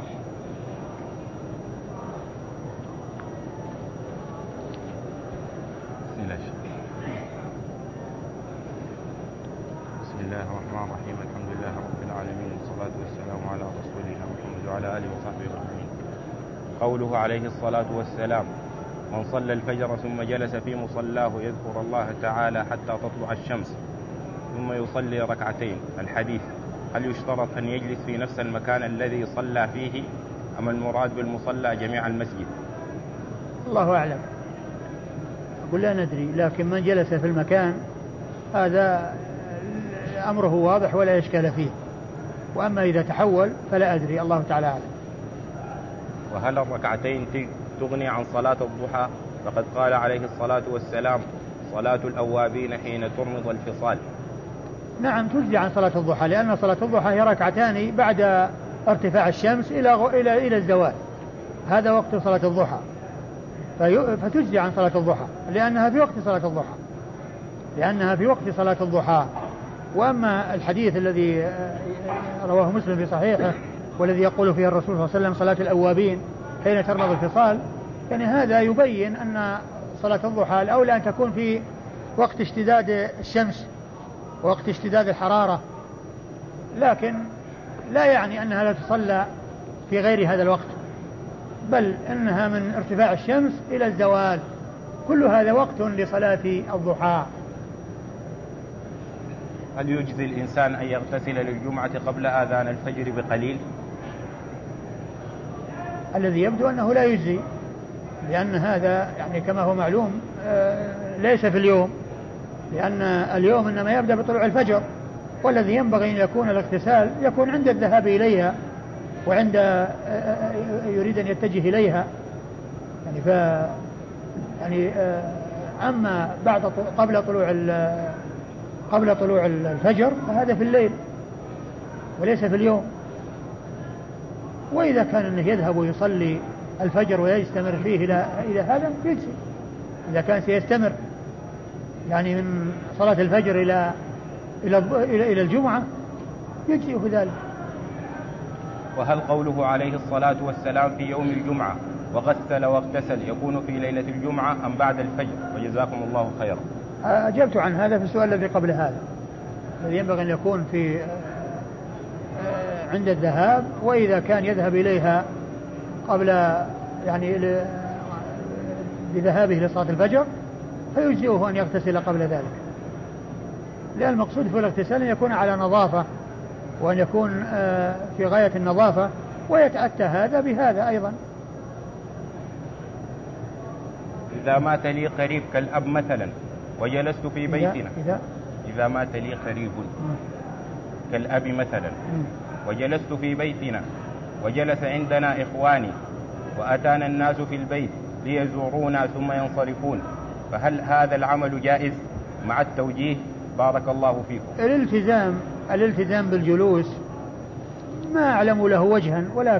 بسم الله الرحمن الرحيم، الحمد لله رب العالمين، والصلاة والسلام على رسولنا محمد وعلى آله وصحبه أجمعين. قوله عليه الصلاة والسلام: من صلى الفجر ثم جلس في مصلاه يذكر الله تعالى حتى تطلع الشمس ثم يصلي ركعتين. الحديث: هل يشترط أن يجلس في نفس المكان الذي صلى فيه أم المراد بالمصلى جميع المسجد؟ الله أعلم، أقول لا ندري، لكن من جلس في المكان هذا أمره واضح ولا إشكال فيه، وأما إذا تحول فلا أدري، الله تعالى أعلم. وهل الركعتين تغني عن صلاة الضحى؟ فقد قال عليه الصلاة والسلام: صلاة الأوابين حين ترمض الفصال. نعم تجزي عن صلاة الضحى، لأن صلاة الضحى هي ركعتان بعد ارتفاع الشمس إلى إلى إلى الزوال، هذا وقت صلاة الضحى، فتجزي عن صلاة الضحى لأنها في وقت صلاة الضحى لأنها في وقت صلاة الضحى. وأما الحديث الذي رواه مسلم في صحيحه والذي يقول فيه الرسول صلى الله عليه وسلم: صلاة الأوابين حين ترمض الفصال، يعني هذا يبين أن صلاة الضحى الأولى أن تكون في وقت اشتداد الشمس ووقت اشتداد الحرارة، لكن لا يعني أنها لا تصلى في غير هذا الوقت، بل إنها من ارتفاع الشمس إلى الزوال، كل هذا وقت لصلاة الضحى. هل يجزي الإنسان أن يغتسل للجمعة قبل آذان الفجر بقليل؟ الذي يبدو أنه لا يجزي، لأن هذا يعني كما هو معلوم ليس في اليوم، لأن اليوم إنما يبدأ بطلوع الفجر، والذي ينبغي أن يكون الاغتسال يكون عند الذهاب إليها وعند يريد أن يتجه إليها يعني ف يعني أما بعد قبل طلوع قبل طلوع الفجر فهذا في الليل وليس في اليوم. وإذا كان أنه يذهب ويصلي الفجر ويستمر فيه إلى إلى هذا يجزي، إذا كان سيستمر يعني من صلاة الفجر إلى إلى إلى, إلى الجمعة يجزي ذلك. وهل قوله عليه الصلاة والسلام في يوم الجمعة وغسل واغتسل يكون في ليلة الجمعة أم بعد الفجر؟ وجزاكم الله خيرا. أجبت عن هذا في السؤال الذي قبل هذا، الذي ينبغي أن يكون في عند الذهاب، وإذا كان يذهب إليها قبل يعني بذهابه لصلاة الفجر فيجزئه أن يغتسل قبل ذلك، لأن المقصود في الاغتسال أن يكون على نظافة وأن يكون في غاية النظافة، ويتأتى هذا بهذا أيضا. إذا مات لي قريب كالأب مثلا وجلست في بيتنا، إذا, إذا مات لي قريب كالأب مثلا وجلست في بيتنا وجلس عندنا إخواني وأتانا الناس في البيت ليزورونا ثم ينصرفون، فهل هذا العمل جائز مع التوجيه؟ بارك الله فيكم. الالتزام الالتزام بالجلوس ما أعلم له وجها ولا.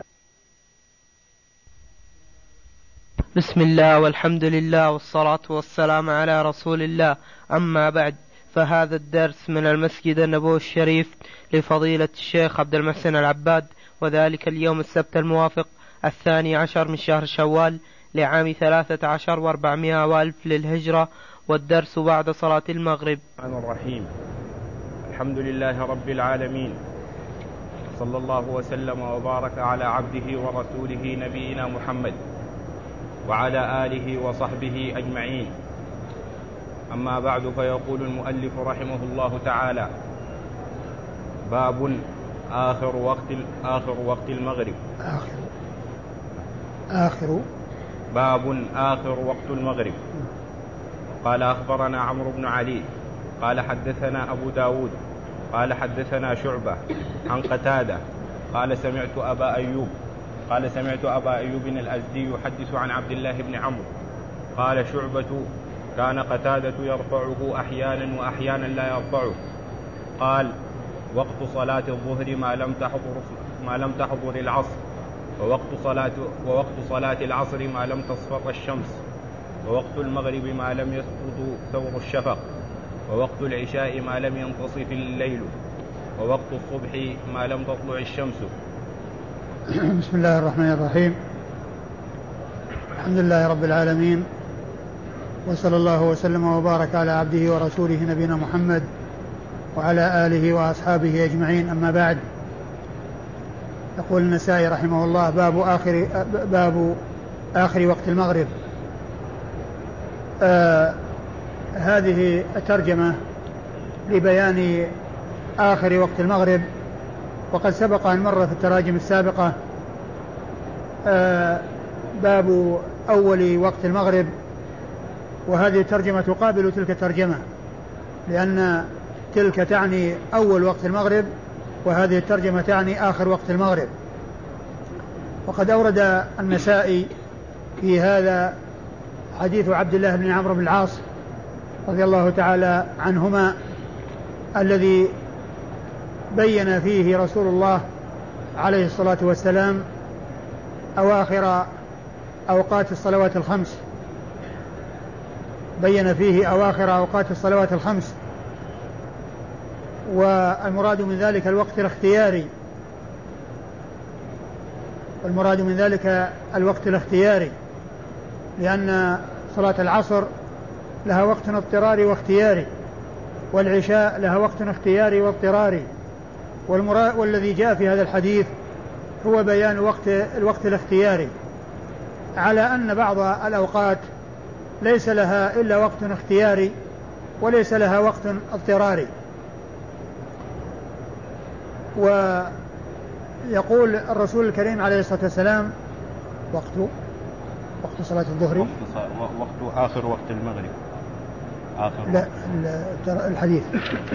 بسم الله والحمد لله والصلاة والسلام على رسول الله، أما بعد، فهذا الدرس من المسجد النبوي الشريف لفضيلة الشيخ عبد المحسن العباد، وذلك اليوم السبت الموافق الثاني عشر من شهر شوال لعام ثلاثة عشر واربعمائة والف للهجرة، والدرس بعد صلاة المغرب. الرحمن الرحيم. الحمد لله رب العالمين، صلى الله وسلم وبارك على عبده ورسوله نبينا محمد وعلى آله وصحبه أجمعين. أما بعد، فيقول المؤلف رحمه الله تعالى: باب آخر وقت آخر وقت المغرب. آخر آخر باب آخر وقت المغرب. قال: أخبرنا عمرو بن علي قال حدثنا أبو داود قال حدثنا شعبة عن قتادة قال سمعت أبا أيوب قال سمعت أبا أيوب الأزدي يحدث عن عبد الله بن عمرو قال: شعبة كان قتادة يرفعه أحيانا وأحيانا لا يرفعه. قال: وقت صلاة الظهر ما لم تحضر ما لم تحضر العصر، ووقت صلاة ووقت صلاة العصر ما لم تصفر الشمس، ووقت المغرب ما لم يسقط ثور الشفق، ووقت العشاء ما لم ينتصف الليل، ووقت الصبح ما لم تطلع الشمس. بسم الله الرحمن الرحيم. الحمد لله رب العالمين، وصلى الله وسلم وبارك على عبده ورسوله نبينا محمد وعلى آله وأصحابه أجمعين. أما بعد، يقول النسائي رحمه الله: باب آخر باب آخر وقت المغرب. آه هذه الترجمة لبيان آخر وقت المغرب، وقد سبق أن مر في التراجم السابقة آه باب أول وقت المغرب، وهذه الترجمة تقابل تلك الترجمة، لأن تلك تعني أول وقت المغرب، وهذه الترجمة تعني آخر وقت المغرب. وقد أورد النسائي في هذا حديث عبد الله بن عمرو بن العاص رضي الله تعالى عنهما، الذي بين فيه رسول الله عليه الصلاة والسلام أواخر أوقات الصلوات الخمس، بين فيه أواخر أوقات الصلوات الخمس، والمراد من ذلك الوقت الاختياري، والمراد من ذلك الوقت الاختياري، لأن صلاة العصر لها وقت اضطراري واختياري، والعشاء لها وقت اختياري واضطراري، والذي جاء في هذا الحديث هو بيان وقت الوقت الاختياري، على أن بعض الأوقات ليس لها إلا وقت اختياري وليس لها وقت اضطراري. ويقول الرسول الكريم عليه الصلاة والسلام: وقت وقت صلاة الظهر وقت, وقت آخر وقت المغرب. آخر لا الحديث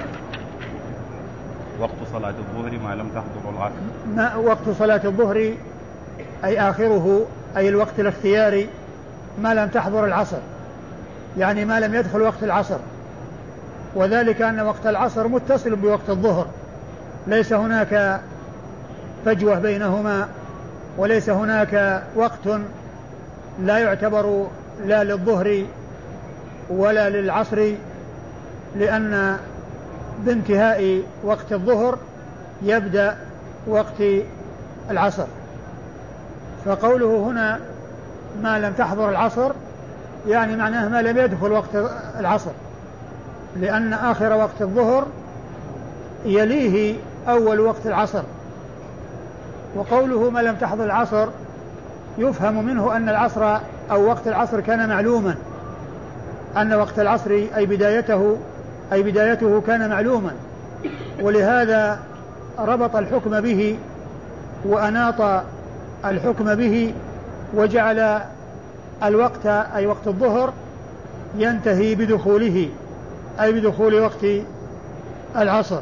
وقت صلاة الظهر ما لم تحضر العصر. ما وقت صلاة الظهر أي آخره أي الوقت الاختياري ما لم تحضر العصر، يعني ما لم يدخل وقت العصر، وذلك أن وقت العصر متصل بوقت الظهر، ليس هناك فجوة بينهما، وليس هناك وقت لا يعتبر لا للظهر ولا للعصر، لأن بانتهاء وقت الظهر يبدأ وقت العصر. فقوله هنا ما لم تحضر العصر يعني معناه ما لم يدخل وقت العصر، لأن آخر وقت الظهر يليه أول وقت العصر. وقوله ما لم تحضر العصر يفهم منه أن العصر أو وقت العصر كان معلوما، أن وقت العصر أي بدايته أي بدايته كان معلوما، ولهذا ربط الحكم به وأناط الحكم به وجعل الوقت أي وقت الظهر ينتهي بدخوله أي بدخول وقت العصر.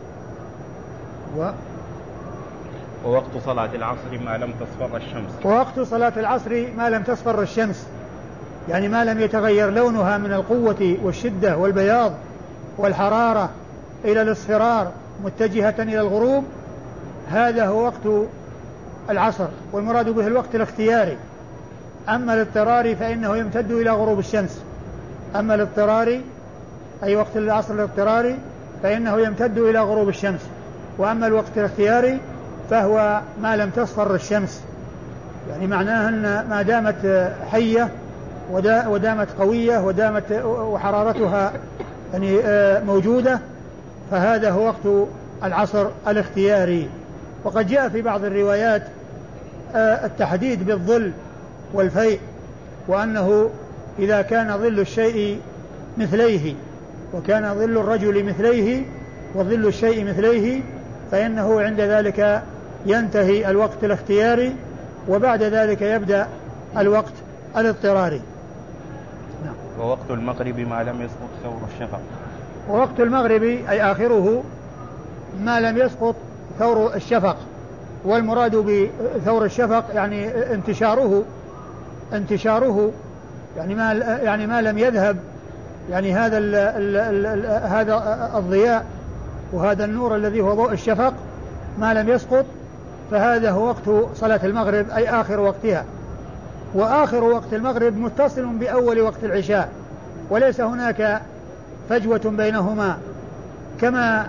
و ووقت صلاة العصر ما لم تصفر الشمس. ووقت صلاة العصر ما لم تصفر الشمس، يعني ما لم يتغير لونها من القوة والشدة والبياض والحرارة إلى الاصفرار متجهة إلى الغروب، هذا هو وقت العصر، والمراد به الوقت الاختياري. أما الاضطراري فإنه يمتد إلى غروب الشمس. أما الاضطراري أي وقت العصر الاضطراري فإنه يمتد إلى غروب الشمس، وأما الوقت الاختياري فهو ما لم تصفر الشمس، يعني معناه أن ما دامت حية ودامت قوية ودامت وحرارتها يعني موجودة، فهذا هو وقت العصر الاختياري. وقد جاء في بعض الروايات التحديد بالظل والفيء، وأنه إذا كان ظل الشيء مثليه وكان ظل الرجل مثليه وظل الشيء مثليه فإنه عند ذلك ينتهي الوقت الاختياري، وبعد ذلك يبدأ الوقت الاضطراري. نعم. ووقت المغرب ما لم يسقط ثور الشفق. ووقت المغرب أي آخره ما لم يسقط ثور الشفق، والمراد بثور الشفق يعني انتشاره انتشاره يعني ما يعني ما لم يذهب، يعني هذا ال ال ال هذا الضياء وهذا النور الذي هو ضوء الشفق ما لم يسقط، فهذا هو وقت صلاة المغرب أي آخر وقتها. وآخر وقت المغرب متصل بأول وقت العشاء، وليس هناك فجوة بينهما، كما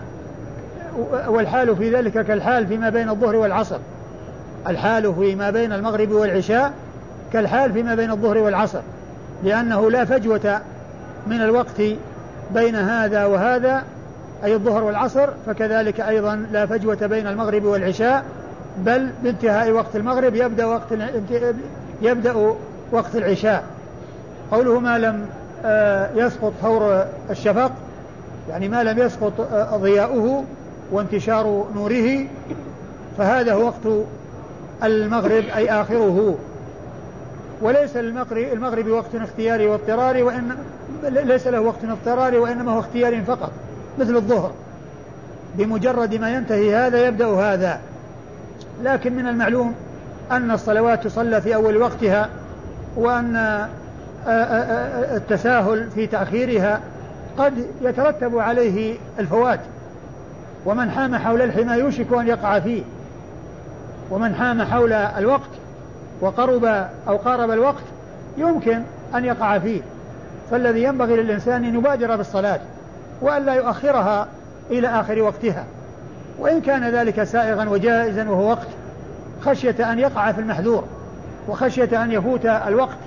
والحال في ذلك كالحال فيما بين الظهر والعصر. الحال فيما بين المغرب والعشاء كالحال فيما بين الظهر والعصر، لأنه لا فجوة من الوقت بين هذا وهذا أي الظهر والعصر، فكذلك أيضا لا فجوة بين المغرب والعشاء، بل بانتهاء وقت المغرب يبدأ وقت يبدأ وقت العشاء. قوله ما لم يسقط ثور الشفق يعني ما لم يسقط ضياؤه وانتشار نوره، فهذا هو وقت المغرب أي آخره. وليس المغرب وقت اختياري واضطراري، وإن ليس له وقت اضطراري وإنما هو اختياري فقط مثل الظهر، بمجرد ما ينتهي هذا يبدأ هذا. لكن من المعلوم أن الصلوات تصلى في أول وقتها، وأن التساهل في تأخيرها قد يترتب عليه الفوات، ومن حام حول الحمى يوشك أن يقع فيه، ومن حام حول الوقت وقرب أو قارب الوقت يمكن أن يقع فيه. فالذي ينبغي للإنسان أن يبادر بالصلاة وأن لا يؤخرها إلى آخر وقتها، وإن كان ذلك سائغا وجائزا وهو وقت، خشية أن يقع في المحذور وخشية أن يفوت الوقت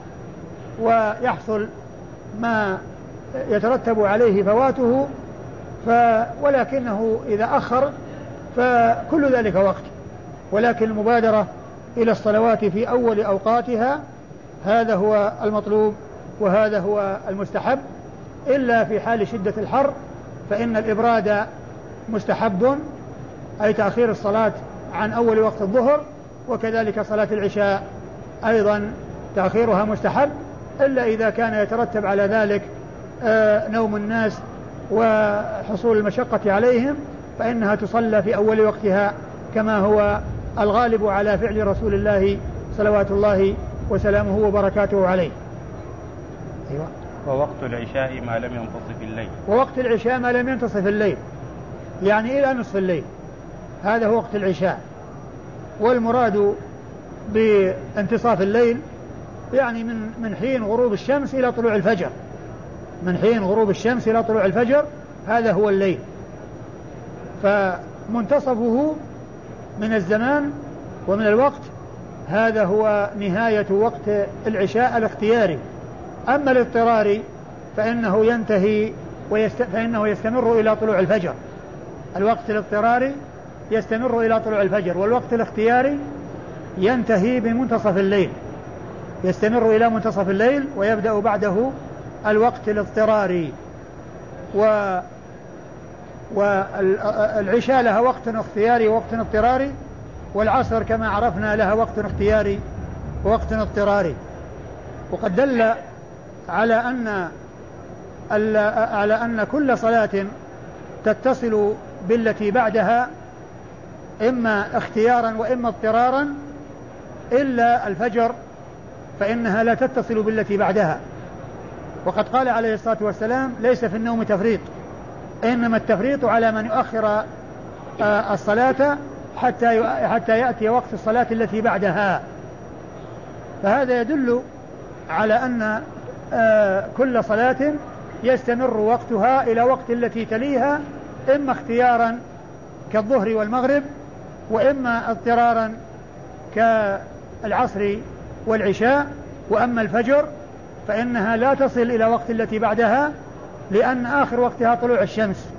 ويحصل ما يترتب عليه فواته، ف ولكنه إذا أخر فكل ذلك وقت. ولكن المبادرة إلى الصلوات في أول أوقاتها هذا هو المطلوب وهذا هو المستحب، إلا في حال شدة الحر فإن الإبراد مستحب، أي تأخير الصلاة عن أول وقت الظهر، وكذلك صلاة العشاء أيضا تأخيرها مستحب، إلا إذا كان يترتب على ذلك نوم الناس وحصول المشقة عليهم فإنها تصلى في أول وقتها كما هو الغالب على فعل رسول الله صلوات الله وسلامه وبركاته عليه. أيوة. ووقت العشاء ما لم ينتصف الليل. ووقت العشاء ما لم ينتصف الليل يعني إلى نصف الليل، هذا هو وقت العشاء. والمراد بانتصاف الليل يعني من من حين غروب الشمس إلى طلوع الفجر، من حين غروب الشمس إلى طلوع الفجر، هذا هو الليل. فمنتصفه من الزمان ومن الوقت هذا هو نهاية وقت العشاء الاختياري. أما الاضطراري فإنه ينتهي ويست... فإنه يستمر إلى طلوع الفجر. الوقت الاضطراري يستمر إلى طلوع الفجر، والوقت الاختياري ينتهي بمنتصف الليل، يستمر إلى منتصف الليل ويبدأ بعده الوقت الاضطراري. و والعشاء لها وقت اختياري ووقت اضطراري، والعصر كما عرفنا لها وقت اختياري ووقت اضطراري. وقد دل على أن على أن كل صلاة تتصل بالتي بعدها إما اختيارا وإما اضطرارا إلا الفجر فإنها لا تتصل بالتي بعدها. وقد قال عليه الصلاة والسلام: ليس في النوم تفريط، إنما التفريط على من يؤخر الصلاة حتى حتى يأتي وقت الصلاة التي بعدها. فهذا يدل على أن كل صلاة يستمر وقتها إلى وقت التي تليها، إما اختيارا كالظهر والمغرب، وإما اضطرارا كالعصر والعشاء. وأما الفجر فإنها لا تصل إلى وقت التي بعدها، لأن آخر وقتها طلوع الشمس،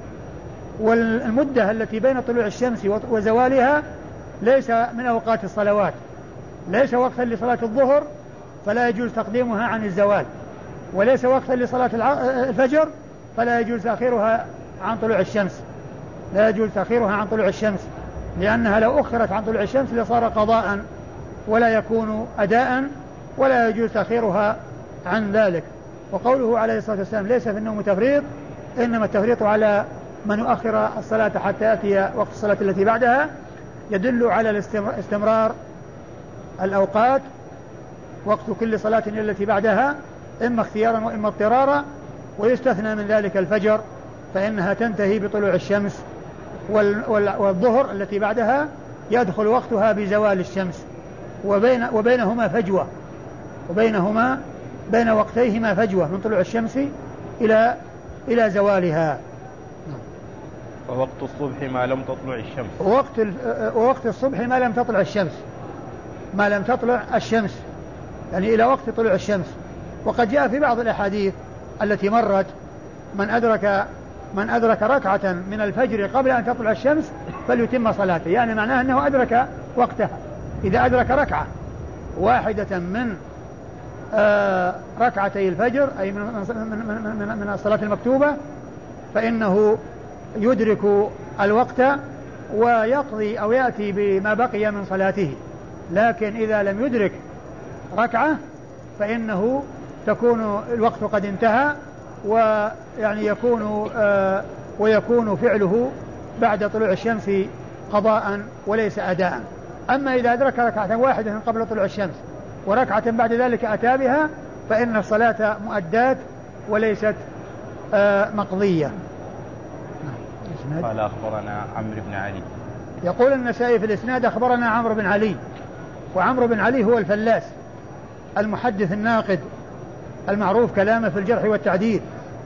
والمدة التي بين طلوع الشمس وزوالها ليس من أوقات الصلوات، ليس وقتا لصلاة الظهر فلا يجوز تقديمها عن الزوال، وليس وقتا لصلاة الفجر فلا يجوز تأخيرها عن طلوع الشمس، لا يجوز تأخيرها عن طلوع الشمس، لأنها لو أخرت عن طلوع الشمس لصار قضاء ولا يكون أداء، ولا يجوز تأخيرها عن ذلك. وقوله عليه الصلاة والسلام: ليس في النوم تفريط، إنما التفريط على من يؤخر الصلاة حتى يأتي وقت الصلاة التي بعدها، يدل على الاستمرار الأوقات، وقت كل صلاة التي بعدها إما اختيارا وإما اضطرارا. ويستثنى من ذلك الفجر فإنها تنتهي بطلوع الشمس، والظهر التي بعدها يدخل وقتها بزوال الشمس، وبين وبينهما فجوة، وبينهما بين وقتيهما فجوة من طلوع الشمس إلى إلى زوالها. ووقت الصبح ما لم تطلع الشمس. ووقت ووقت الصبح ما لم تطلع الشمس، ما لم تطلع الشمس يعني إلى وقت طلوع الشمس. وقد جاء في بعض الأحاديث التي مرت: من أدرك من أدرك ركعة من الفجر قبل أن تطلع الشمس فليتم صلاته، يعني معناه أنه أدرك وقتها. إذا أدرك ركعة واحدة من آه ركعتي الفجر أي من, من, من, من الصلاة المكتوبة فإنه يدرك الوقت ويقضي أو يأتي بما بقي من صلاته. لكن إذا لم يدرك ركعة فإنه تكون الوقت قد انتهى، ويعني يكون آه ويكون فعله بعد طلوع الشمس قضاء وليس أداء. أما إذا أدرك ركعة واحدة قبل طلوع الشمس وركعة بعد ذلك أتى بها فإن الصلاة مؤدات وليست آه مقضية. قال أخبرنا عمرو بن علي. يقول النسائي في الإسناد: أخبرنا عمرو بن علي. وعمرو بن علي هو الفلاس المحدث الناقد المعروف كلامه في الجرح والتعديل،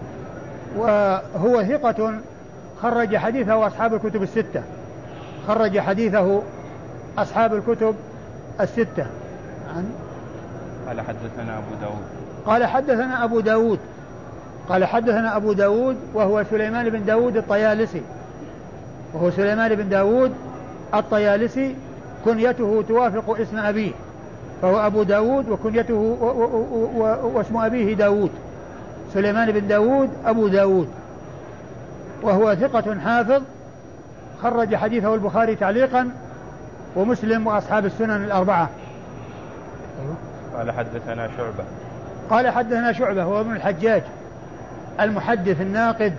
وهو ثقة خرج حديثه أصحاب الكتب الستة، خرج حديثه أصحاب الكتب الستة. عن قال حدثنا أبو داود. قال حدثنا أبو داود قال حدثنا أبو داود وهو سليمان بن داود الطيالسي، وهو سليمان بن داود الطيالسي كنيته توافق اسم أبيه، فهو أبو داود وكنيته و و و واسم أبيه داود، سليمان بن داود أبو داود، وهو ثقة حافظ خرج حديثه البخاري تعليقا ومسلم وأصحاب السنن الأربعة. قال حدثنا شعبة قال حدثنا شعبة هو ابن الحجاج المحدث الناقد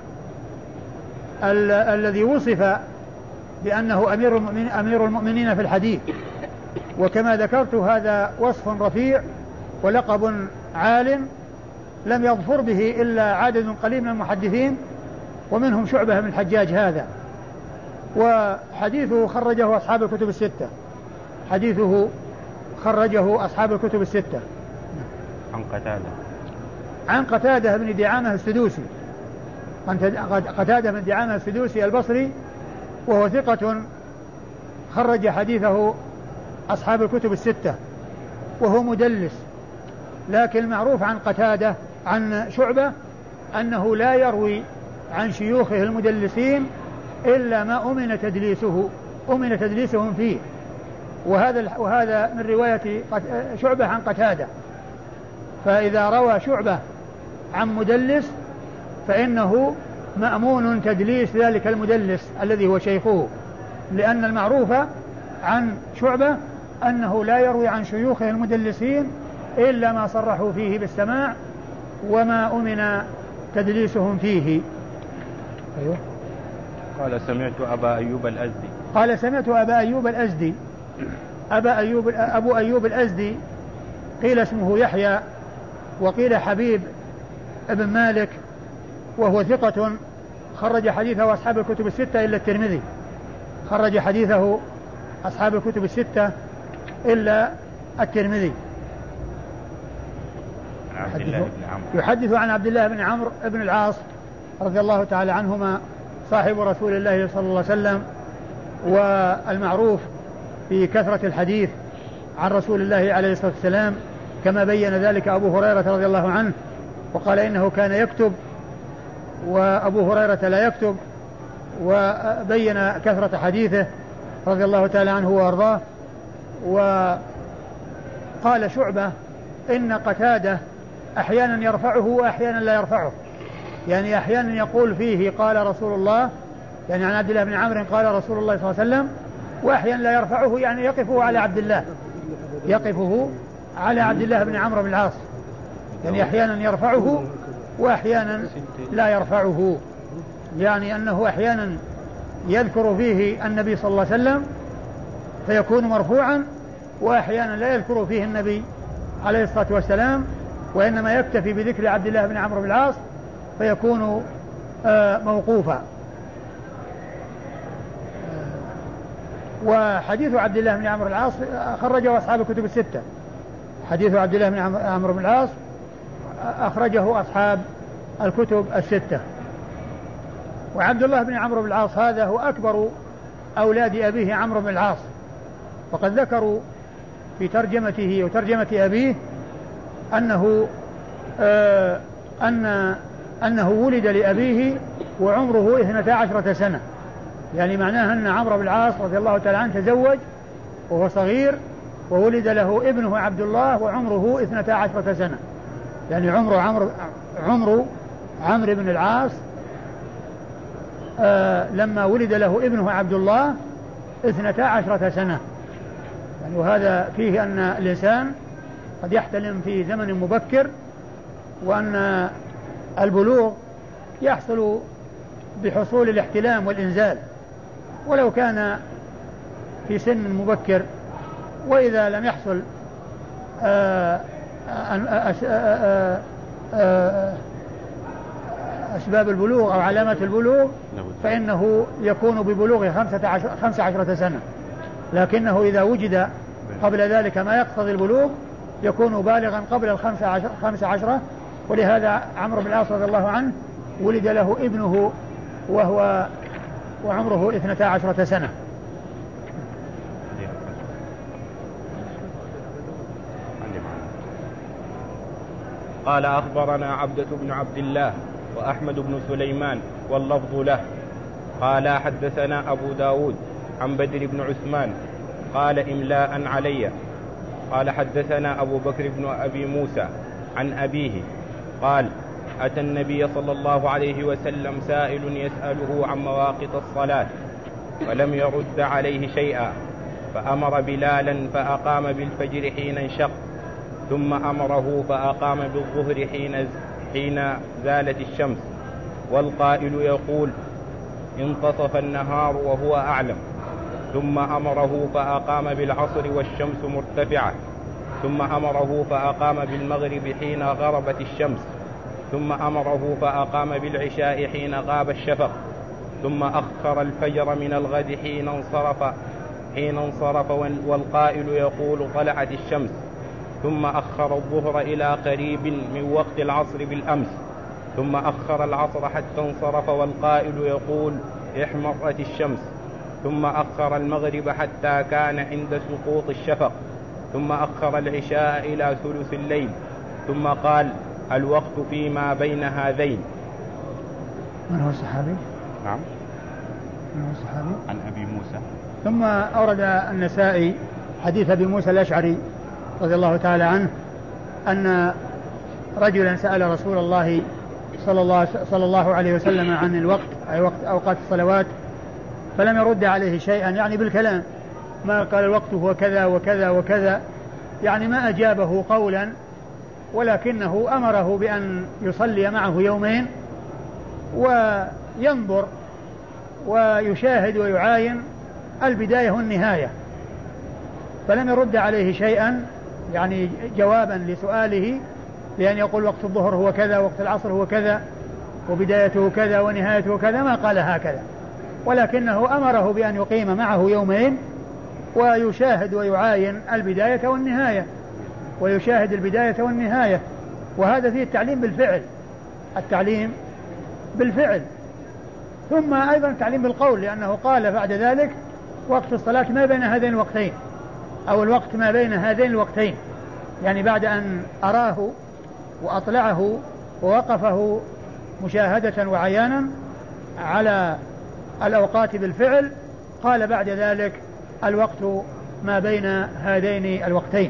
ال- الذي وصف بأنه أمير المؤمنين, أمير المؤمنين في الحديث، وكما ذكرت هذا وصف رفيع ولقب عال لم يظفر به إلا عدد قليل من المحدثين، ومنهم شعبة بن الحجاج هذا. وحديثه خرجه أصحاب الكتب الستة، حديثه خرجه أصحاب الكتب الستة. عن قتادة عن قتادة بن دعامة السدوسي، قتادة بن دعامة السدوسي البصري، وهو ثقة خرج حديثه أصحاب الكتب الستة، وهو مدلس، لكن المعروف عن قتادة عن شعبة أنه لا يروي عن شيوخه المدلسين إلا ما أمن تدليسه أمن تدليسهم فيه، وهذا وهذا من رواية شعبة عن قتادة. فإذا روى شعبة عن مدلس فإنه مأمون تدليس ذلك المدلس الذي هو شيخه، لأن المعروف عن شعبة أنه لا يروي عن شيوخه المدلسين إلا ما صرحوا فيه بالسماع وما أمن تدليسهم فيه. أيوه. قال سمعت أبا أيوب الأزدي قال سمعت أبا أيوب الأزدي أبا أيوب أبو أيوب الأزدي قيل اسمه يحيى وقيل حبيب ابن مالك، وهو ثقة خرج حديثه أصحاب الكتب الستة إلا الترمذي، خرج حديثه أصحاب الكتب الستة إلا الترمذي. يحدث عن عبد الله بن عمرو بن العاص رضي الله تعالى عنهما صاحب رسول الله صلى الله عليه وسلم، والمعروف في كثرة الحديث عن رسول الله عليه الصلاة والسلام، كما بين ذلك أبو هريرة رضي الله عنه وقال إنه كان يكتب وأبو هريرة لا يكتب، وبين كثرة حديثه رضي الله تعالى عنه وأرضاه. وقال شعبة إن قتادة أحيانا يرفعه وأحيانا لا يرفعه، يعني أحيانا يقول فيه قال رسول الله، يعني عن عبد الله بن عمرو قال رسول الله صلى الله عليه وسلم، وأحيانا لا يرفعه يعني يقفه على عبد الله يقفه على عبد الله بن عمرو بن العاص، يعني أحيانا يرفعه وأحيانا لا يرفعه، يعني أنه أحيانا يذكر فيه النبي صلى الله عليه وسلم فيكون مرفوعا، وأحيانا لا يذكر فيه النبي عليه الصلاة والسلام، وإنما يكتفي بذكر عبد الله بن عمرو بن العاص فيكون موقوفا. وحديث عبد الله بن عمرو بن العاص خرجه أصحاب الكتب الستة، حديث عبد الله بن عمرو بن العاص أخرجه أصحاب الكتب الستة. وعبد الله بن عمرو بن العاص هذا هو أكبر أولاد أبيه عمرو بن العاص، وقد ذكروا في ترجمته وترجمة أبيه أنه آه أن أنه ولد لأبيه وعمره اثنتا عشرة سنة، يعني معناه أن عمرو بن العاص رضي الله تعالى عنه تزوج وهو صغير وولد له ابنه عبد الله وعمره اثنتا عشرة سنة، يعني عمر عمرو عمر عمرو بن العاص آه لما ولد له ابنه عبد الله اثنتا عشرة سنة، يعني وهذا فيه أن الإنسان قد يحتلم في زمن مبكر، وأن البلوغ يحصل بحصول الاحتلام والإنزال ولو كان في سن مبكر، وإذا لم يحصل آآ آآ آآ آآ أسباب البلوغ أو علامات البلوغ فإنه يكون ببلوغ خمسة عشرة سنة، لكنه إذا وجد قبل ذلك ما يقتضي البلوغ يكون بالغا قبل الخمسة عشرة. ولهذا عمرو بن العاص رضي الله عنه ولد له ابنه وهو وعمره اثنتا عشرة سنة. قال أخبرنا عبدة بن عبد الله وأحمد بن سليمان واللفظ له قال حدثنا أبو داود عن بدر بن عثمان قال إملاء علي قال حدثنا أبو بكر بن أبي موسى عن أبيه قال أتى النبي صلى الله عليه وسلم سائل يسأله عن مواقيت الصلاة فلم يرد عليه شيئا فأمر بلالا فأقام بالفجر حين انشق، ثم أمره فأقام بالظهر حين, حين زالت الشمس، والقائل يقول انتصف النهار وهو أعلم، ثم أمره فأقام بالعصر والشمس مرتفعة، ثم أمره فأقام بالمغرب حين غربت الشمس، ثم أمره فأقام بالعشاء حين غاب الشفق، ثم أخر الفجر من الغد حين انصرف حين انصرف والقائل يقول طلعت الشمس، ثم أخر الظهر إلى قريب من وقت العصر بالأمس، ثم أخر العصر حتى انصرف والقائل يقول احمرت الشمس، ثم أخر المغرب حتى كان عند سقوط الشفق، ثم أخر العشاء إلى ثلث الليل، ثم قال الوقت فيما بين هذين. من هو الصحابي؟ نعم، من هو الصحابي؟ عن أبي موسى. ثم أورد النسائي حديث أبي موسى الأشعري رضي الله تعالى عنه أن رجلا سأل رسول الله صلى الله, صلى الله عليه وسلم عن الوقت، أي وقت أوقات الصلوات، فلم يرد عليه شيئا، يعني بالكلام، ما قال الوقت هو كذا وكذا وكذا، يعني ما أجابه قولا، ولكنه أمره بأن يصلي معه يومين وينظر ويشاهد ويعاين البداية والنهاية، فلم يرد عليه شيئا، يعني جوابا لسؤاله، لأن يقول وقت الظهر هو كذا، وقت العصر هو كذا، وبدايته كذا ونهايته كذا، ما قال هكذا، ولكنه أمره بأن يقيم معه يومين ويشاهد ويعاين البداية والنهاية، ويشاهد البداية والنهاية، وهذا فيه التعليم بالفعل، التعليم بالفعل، ثم أيضا التعليم بالقول، لأنه قال بعد ذلك وقت الصلاة ما بين هذين الوقتين، أو الوقت ما بين هذين الوقتين، يعني بعد أن أراه وأطلعه ووقفه مشاهدة وعيانا على الأوقات بالفعل، قال بعد ذلك الوقت ما بين هذين الوقتين،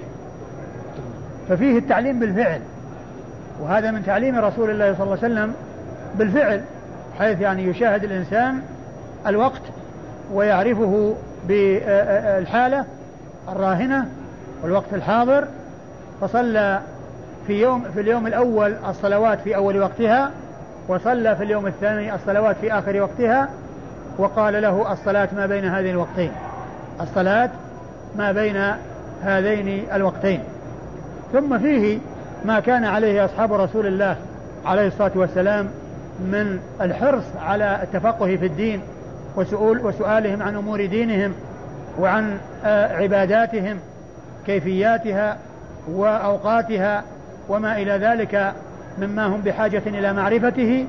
ففيه التعليم بالفعل، وهذا من تعليم رسول الله صلى الله عليه وسلم بالفعل، حيث يعني يشاهد الإنسان الوقت ويعرفه بالحالة الراهنة والوقت الحاضر، فصلى في يوم في اليوم الأول الصلوات في أول وقتها، وصلى في اليوم الثاني الصلوات في آخر وقتها، وقال له الصلاة ما بين هذين الوقتين، الصلاة ما بين هذين الوقتين. ثم فيه ما كان عليه أصحاب رسول الله عليه الصلاة والسلام من الحرص على التفقه في الدين وسؤال وسؤالهم عن أمور دينهم وعن عباداتهم كيفياتها وأوقاتها وما إلى ذلك مما هم بحاجة إلى معرفته،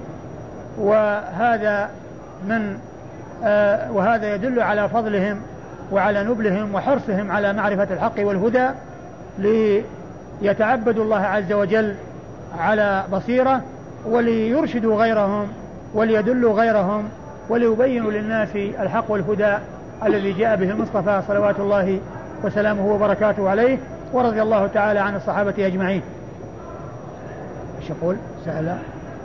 وهذا من آه وهذا يدل على فضلهم وعلى نبلهم وحرصهم على معرفة الحق والهدى، ليتعبدوا الله عز وجل على بصيرة، وليرشدوا غيرهم وليدلوا غيرهم وليبينوا للناس الحق والهدى الذي جاء به المصطفى صلوات الله وسلامه وبركاته عليه، ورضي الله تعالى عن الصحابة أجمعين. ايش يقول؟ سأل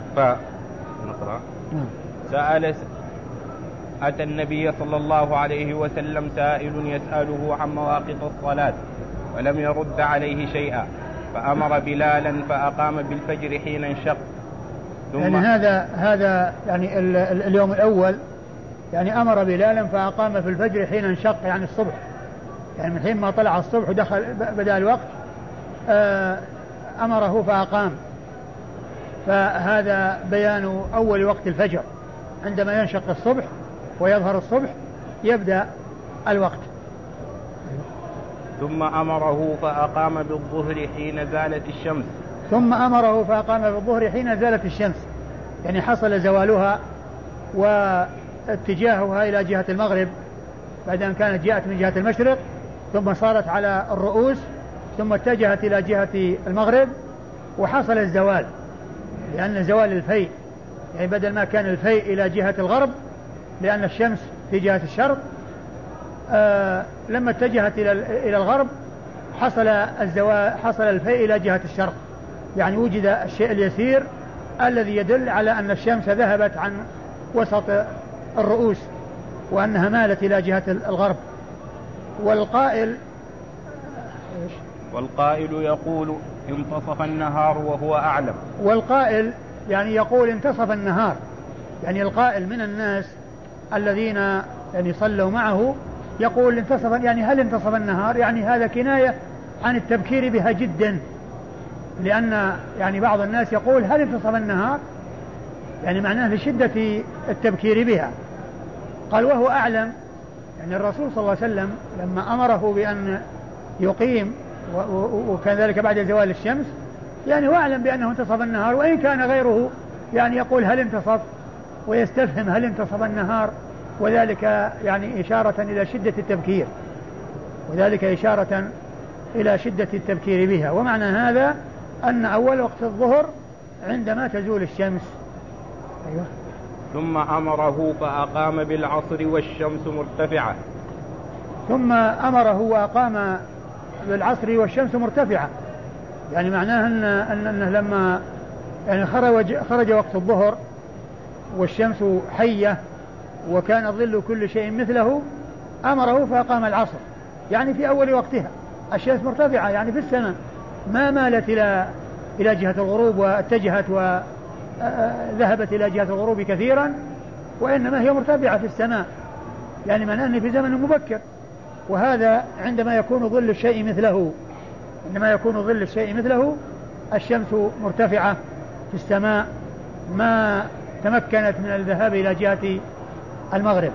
فنقرأ. سأل أتى النبي صلى الله عليه وسلم سائل يسأله عن مواقف الصلاة ولم يرد عليه شيئا، فأمر بلالا فأقام بالفجر حين انشق. يعني هذا هذا يعني ال ال اليوم الأول يعني أمر بلالا فأقام في الفجر حين انشق، يعني الصبح، يعني من حين ما طلع الصبح ودخل بدأ الوقت أمره فأقام، فهذا بيان أول وقت الفجر، عندما ينشق الصبح ويظهر الصبح يبدأ الوقت. ثم أمره فأقام بالظهر حين زالت الشمس. ثم أمره فأقام بالظهر حين زالت الشمس، يعني حصل زوالها واتجاهها إلى جهة المغرب بعد أن كانت جاءت من جهة المشرق، ثم صارت على الرؤوس، ثم اتجهت إلى جهة المغرب، وحصل الزوال، لأن زوال الفيء، يعني بدل ما كان الفيء إلى جهة الغرب لأن الشمس في جهة الشرق، آه لما اتجهت إلى إلى الغرب حصل الزوال، حصل الفيء إلى جهة الشرق، يعني وجد الشيء اليسير الذي يدل على أن الشمس ذهبت عن وسط الرؤوس وأنها مالت إلى جهة الغرب، والقائل والقائل يقول انتصف النهار وهو أعلم. والقائل يعني يقول انتصف النهار، يعني القائل من الناس الذين يعني صلوا معه يقول انتصف، يعني هل انتصف النهار؟ يعني هذا كناية عن التبكير بها جدا، لأن يعني بعض الناس يقول هل انتصف النهار، يعني معناه لشدة التبكير بها. قال وهو أعلم، يعني الرسول صلى الله عليه وسلم لما أمره بأن يقيم وكان ذلك بعد زوال الشمس، يعني هو أعلم بأنه انتصف النهار، وإن كان غيره يعني يقول هل انتصف ويستفهم هل انتصف النهار، وذلك يعني إشارة إلى شدة التبكير، وذلك إشارة إلى شدة التبكير بها. ومعنى هذا أن أول وقت الظهر عندما تزول الشمس. أيوة. ثم أمره فأقام بالعصر والشمس مرتفعة. ثم أمره وأقام بالعصر والشمس مرتفعة، يعني معناه أن أنه لما يعني خرج خرج وقت الظهر والشمس حية وكان ظل كل شيء مثله، أمره فأقام العصر، يعني في أول وقتها الشمس مرتفعة يعني في السماء، ما مالت إلى إلى جهة الغروب واتجهت وذهبت إلى جهة الغروب كثيرا، وإنما هي مرتفعة في السماء، يعني معناه أنه في زمن مبكر. وهذا عندما يكون ظل الشيء مثله عندما يكون ظل الشيء مثله الشمس مرتفعة في السماء ما تمكنت من الذهاب إلى جهة المغرب.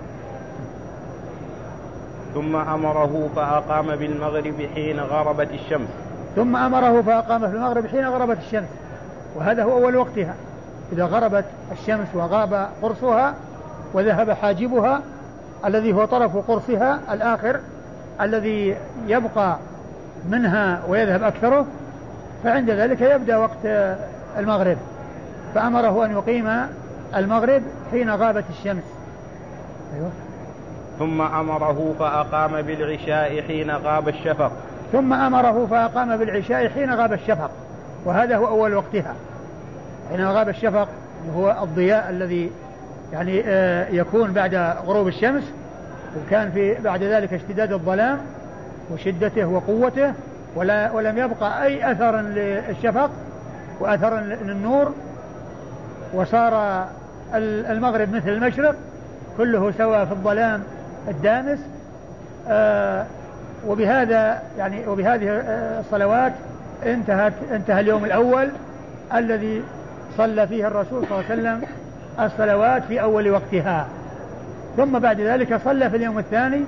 ثم أمره فأقام بالمغرب حين غربت الشمس. ثم أمره فأقام في المغرب حين غربت الشمس، وهذا هو أول وقتها، إذا غربت الشمس وغاب قرصها وذهب حاجبها الذي هو طرف قرصها الآخر الذي يبقى منها ويذهب أكثره، فعند ذلك يبدأ وقت المغرب. فأمره أن يقيم المغرب حين غابت الشمس. أيوة. ثم أمره فأقام بالعشاء حين غاب الشفق. ثم أمره فأقام بالعشاء حين غاب الشفق، وهذا هو أول وقتها، حين غاب الشفق هو الضياء الذي يعني يكون بعد غروب الشمس، وكان في بعد ذلك اشتداد الظلام وشدته وقوته، ولا ولم يبقى أي أثر للشفق وأثر للنور، وصار المغرب مثل المشرق كله سوى في الظلام الدامس. آه وبهذا يعني وبهذه الصلوات انتهت انتهى اليوم الأول الذي صلى فيه الرسول صلى الله عليه وسلم الصلوات في أول وقتها. ثم بعد ذلك صلى في اليوم الثاني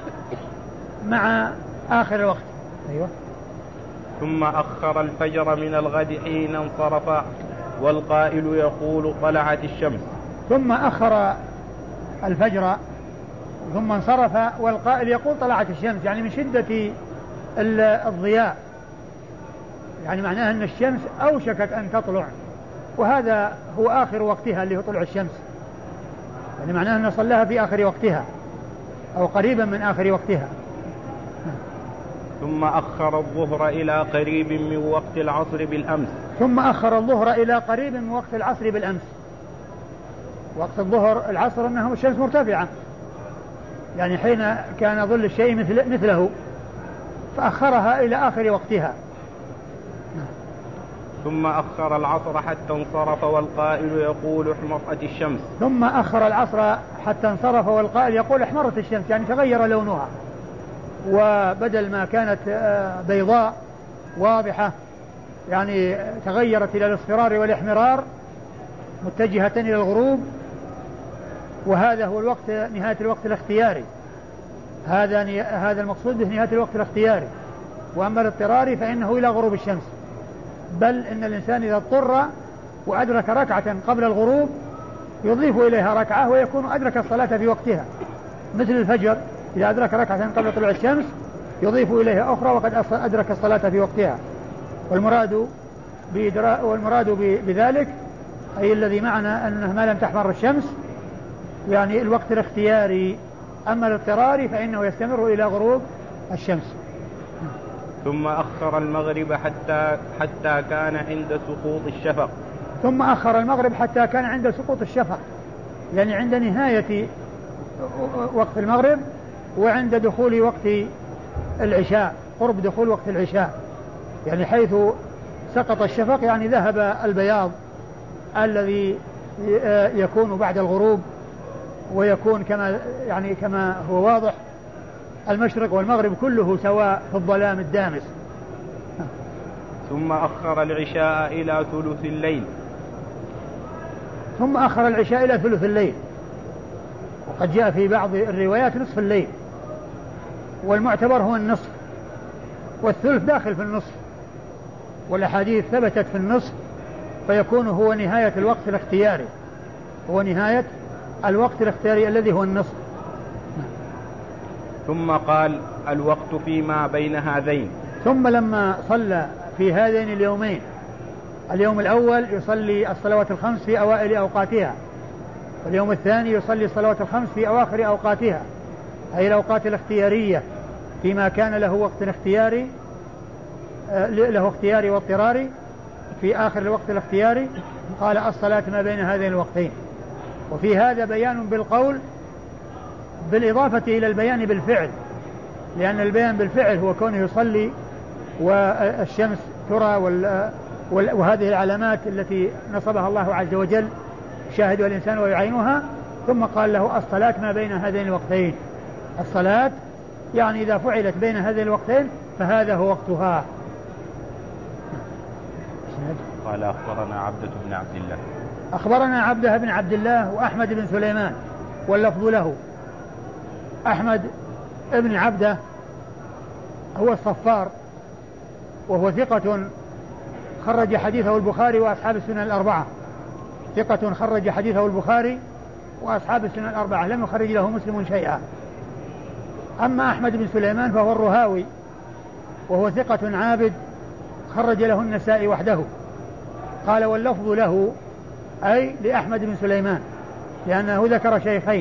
مع آخر الوقت. أيوة. ثم أخر الفجر من الغد حين انصرف، والقائل يقول طلعت الشمس. ثم أخر الفجر ثم انصرف، والقائل يقول طلعت الشمس، يعني من شدة الضياء، يعني معناه أن الشمس أوشكت أن تطلع، وهذا هو آخر وقتها اللي هو طلوع الشمس، يعني معناه أنه صلاها في آخر وقتها أو قريبا من آخر وقتها. ثم أخر الظهر إلى قريب من وقت العصر بالأمس. ثم أخر الظهر إلى قريب من وقت العصر بالأمس. وقت الظهر العصر أنه الشمس مرتفعة، يعني حين كان ظل الشيء مثل مثله، فأخرها إلى آخر وقتها. ثم أخر العصر حتى انصرف، والقائل يقول احمرت الشمس. ثم أخر العصر حتى انصرف، والقائل يقول احمرت الشمس، يعني تغير لونها، وبدل ما كانت بيضاء واضحة يعني تغيرت إلى الاصفرار والاحمرار متجهة إلى الغروب، وهذا هو الوقت نهاية الوقت الاختياري، هذا هذا المقصود به نهاية الوقت الاختياري. وأما الاضطراري فإنه إلى غروب الشمس، بل إن الإنسان إذا اضطر وأدرك ركعة قبل الغروب يضيف إليها ركعة ويكون أدرك الصلاة في وقتها، مثل الفجر إذا أدرك ركعة قبل طلوع الشمس يضيف إليها أخرى وقد أدرك الصلاة في وقتها. والمراد والمراد بذلك أي الذي معنا أنه ما لم تحمر الشمس، يعني الوقت الاختياري. أما الاضطراري فإنه يستمر إلى غروب الشمس. ثم أخر المغرب حتى حتى كان عند سقوط الشفق. ثم أخر المغرب حتى كان عند سقوط الشفق، يعني عند نهاية وقت المغرب وعند دخول وقت العشاء، قرب دخول وقت العشاء، يعني حيث سقط الشفق، يعني ذهب البياض الذي يكون بعد الغروب، ويكون كما يعني كما هو واضح المشرق والمغرب كله سواء في الظلام الدامس. ثم أخر العشاء إلى ثلث الليل. ثم أخر العشاء إلى ثلث الليل، وقد جاء في بعض الروايات نصف الليل، والمعتبر هو النصف، والثلث داخل في النصف، والأحاديث ثبتت في النصف، فيكون هو نهاية الوقت الاختياري، هو نهاية الوقت الاختياري الذي هو النصف. ثم قال الوقت فيما بين هذين. ثم لما صلى في هذين اليومين، اليوم الأول يصلي الصلوات الخمس في أوائل أوقاتها، واليوم الثاني يصلي الصلوات الخمس في أواخر أوقاتها، أي الأوقات الاختيارية، فيما كان له وقت اختياري له اختياري واضطراري في آخر الوقت الاختياري، قال الصلاة ما بين هذين الوقتين. وفي هذا بيان بالقول بالإضافة إلى البيان بالفعل، لأن البيان بالفعل هو كونه يصلي والشمس ترى وهذه العلامات التي نصبها الله عز وجل شاهدها الإنسان ويعينها، ثم قال له الصلاة ما بين هذين الوقتين. الصلاة يعني إذا فعلت بين هذين الوقتين فهذا هو وقتها. قال أخبرنا عبدة بن عبد الله. أخبرنا عبده بن عبد الله وأحمد بن سليمان واللفظ له. أحمد بن عبده هو الصفار، وهو ثقة خرج حديثه البخاري وأصحاب السنن الأربعة، ثقة خرج حديثه البخاري وأصحاب السنن الأربعة، لم يخرج له مسلم شيئا. أما أحمد بن سليمان فهو الرهاوي، وهو ثقة عابد خرج له النسائي وحده. قال واللفظ له أي لأحمد بن سليمان، لأنه ذكر شيخين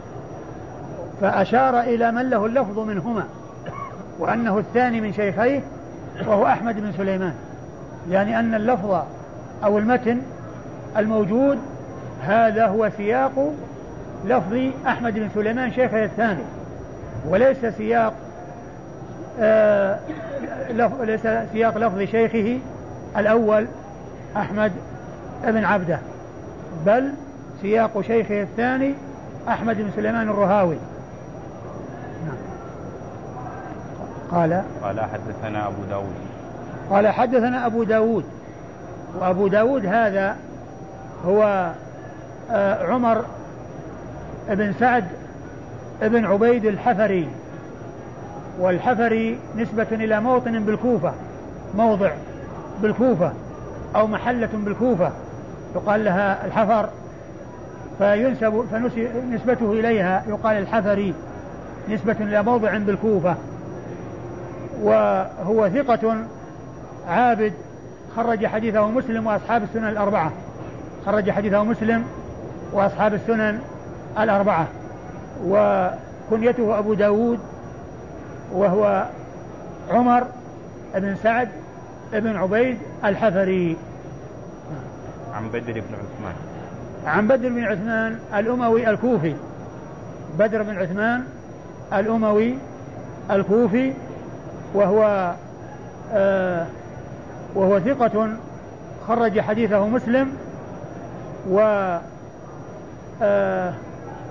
فأشار إلى من له اللفظ منهما، وأنه الثاني من شيخيه وهو أحمد بن سليمان، يعني أن اللفظ أو المتن الموجود هذا هو سياق لفظ أحمد بن سليمان شيخه الثاني، وليس سياق آه لف... ليس سياق لفظ شيخه الأول أحمد بن عبده، بل سياق شيخه الثاني أحمد بن سليمان الرهاوي. قال قال حدثنا أبو داود. قال حدثنا أبو داود، وأبو داود هذا هو آه عمر بن سعد بن عبيد الحفري، والحفري نسبة إلى موطن بالكوفة، موضع بالكوفة أو محلة بالكوفة يقال لها الحفر، فينسب فنسبته إليها يقال الحفري نسبة إلى موضع بالكوفة. وهو ثقة عابد خرج حديثه مسلم وأصحاب السنن الأربعة، خرج حديثه مسلم وأصحاب السنن الأربعة. وكنيته أبو داود، وهو عمر بن سعد بن عبيد الحفري. عن بدر بن عثمان. عن بدر بن عثمان الأموي الكوفي، بدر بن عثمان الأموي الكوفي، وهو آه وهو ثقة خرج حديثه مسلم و آه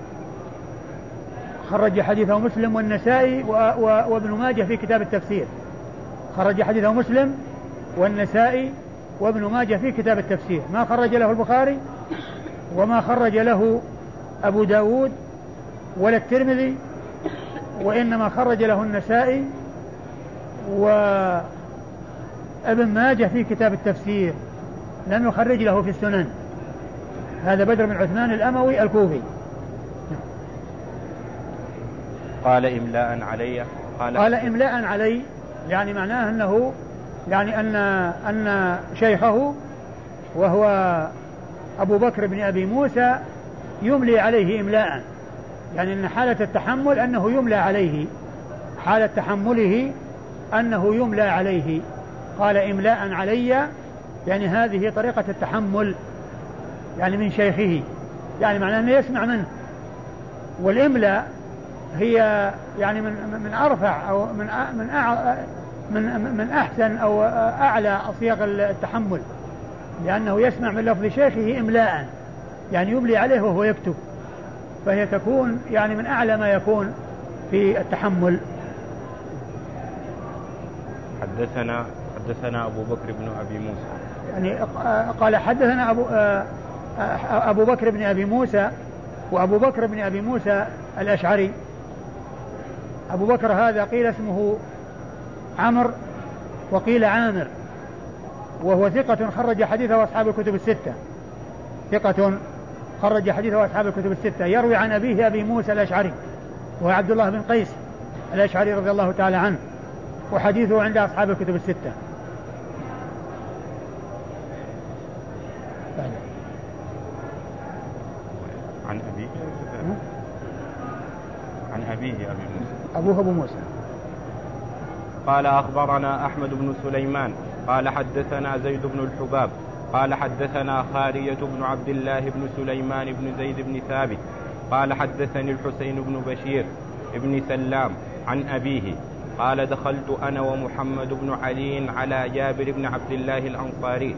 خرج حديثه مسلم والنسائي وابن ماجه في كتاب التفسير، خرج حديثه مسلم والنسائي وابن ماجه في كتاب التفسير، ما خرج له البخاري وما خرج له أبو داود ولا الترمذي، وإنما خرج له النسائي وابن ماجه في كتاب التفسير، لم يخرج له في السنن. هذا بدر بن عثمان الأموي الكوفي. قال إملاء علي. قال, قال إملاء علي، يعني معناه أنه يعني أن أن شيخه وهو أبو بكر بن أبي موسى يملي عليه إملاء، يعني أن حالة التحمل أنه يملى عليه، حالة تحمله أنه يملى عليه. قال إملاء علي، يعني هذه طريقة التحمل يعني من شيخه، يعني معناه أنه يسمع منه. والإملاء هي يعني من من أرفع أو من من من من أحسن أو أعلى صيغ التحمل، لأنه يسمع من لفظ شيخه إملاء، يعني يملي عليه وهو يكتب، فهي تكون يعني من أعلى ما يكون في التحمل. حدثنا حدثنا أبو بكر بن أبي موسى، يعني قال حدثنا أبو أبو بكر بن أبي موسى، وأبو بكر بن أبي موسى الأشعري. أبو بكر هذا قيل اسمه عمرو وقيل عامر، وهو ثقة خرج حديثه أصحاب الكتب الستة، ثقة خرج حديثه أصحاب الكتب الستة، يروي عن أبيه أبي موسى الأشعري وهو عبد الله بن قيس الأشعري رضي الله تعالى عنه، وحديثه عند أصحاب الكتب الستة. عن أبيه عن أبيه أبي موسى أبوه أبو موسى. قال أخبرنا أحمد بن سليمان قال حدثنا زيد بن الحباب قال حدثنا خارية بن عبد الله بن سليمان بن زيد بن ثابت قال حدثني الحسين بن بشير بن سلام عن أبيه قال دخلت أنا ومحمد بن علي على جابر بن عبد الله الأنصاري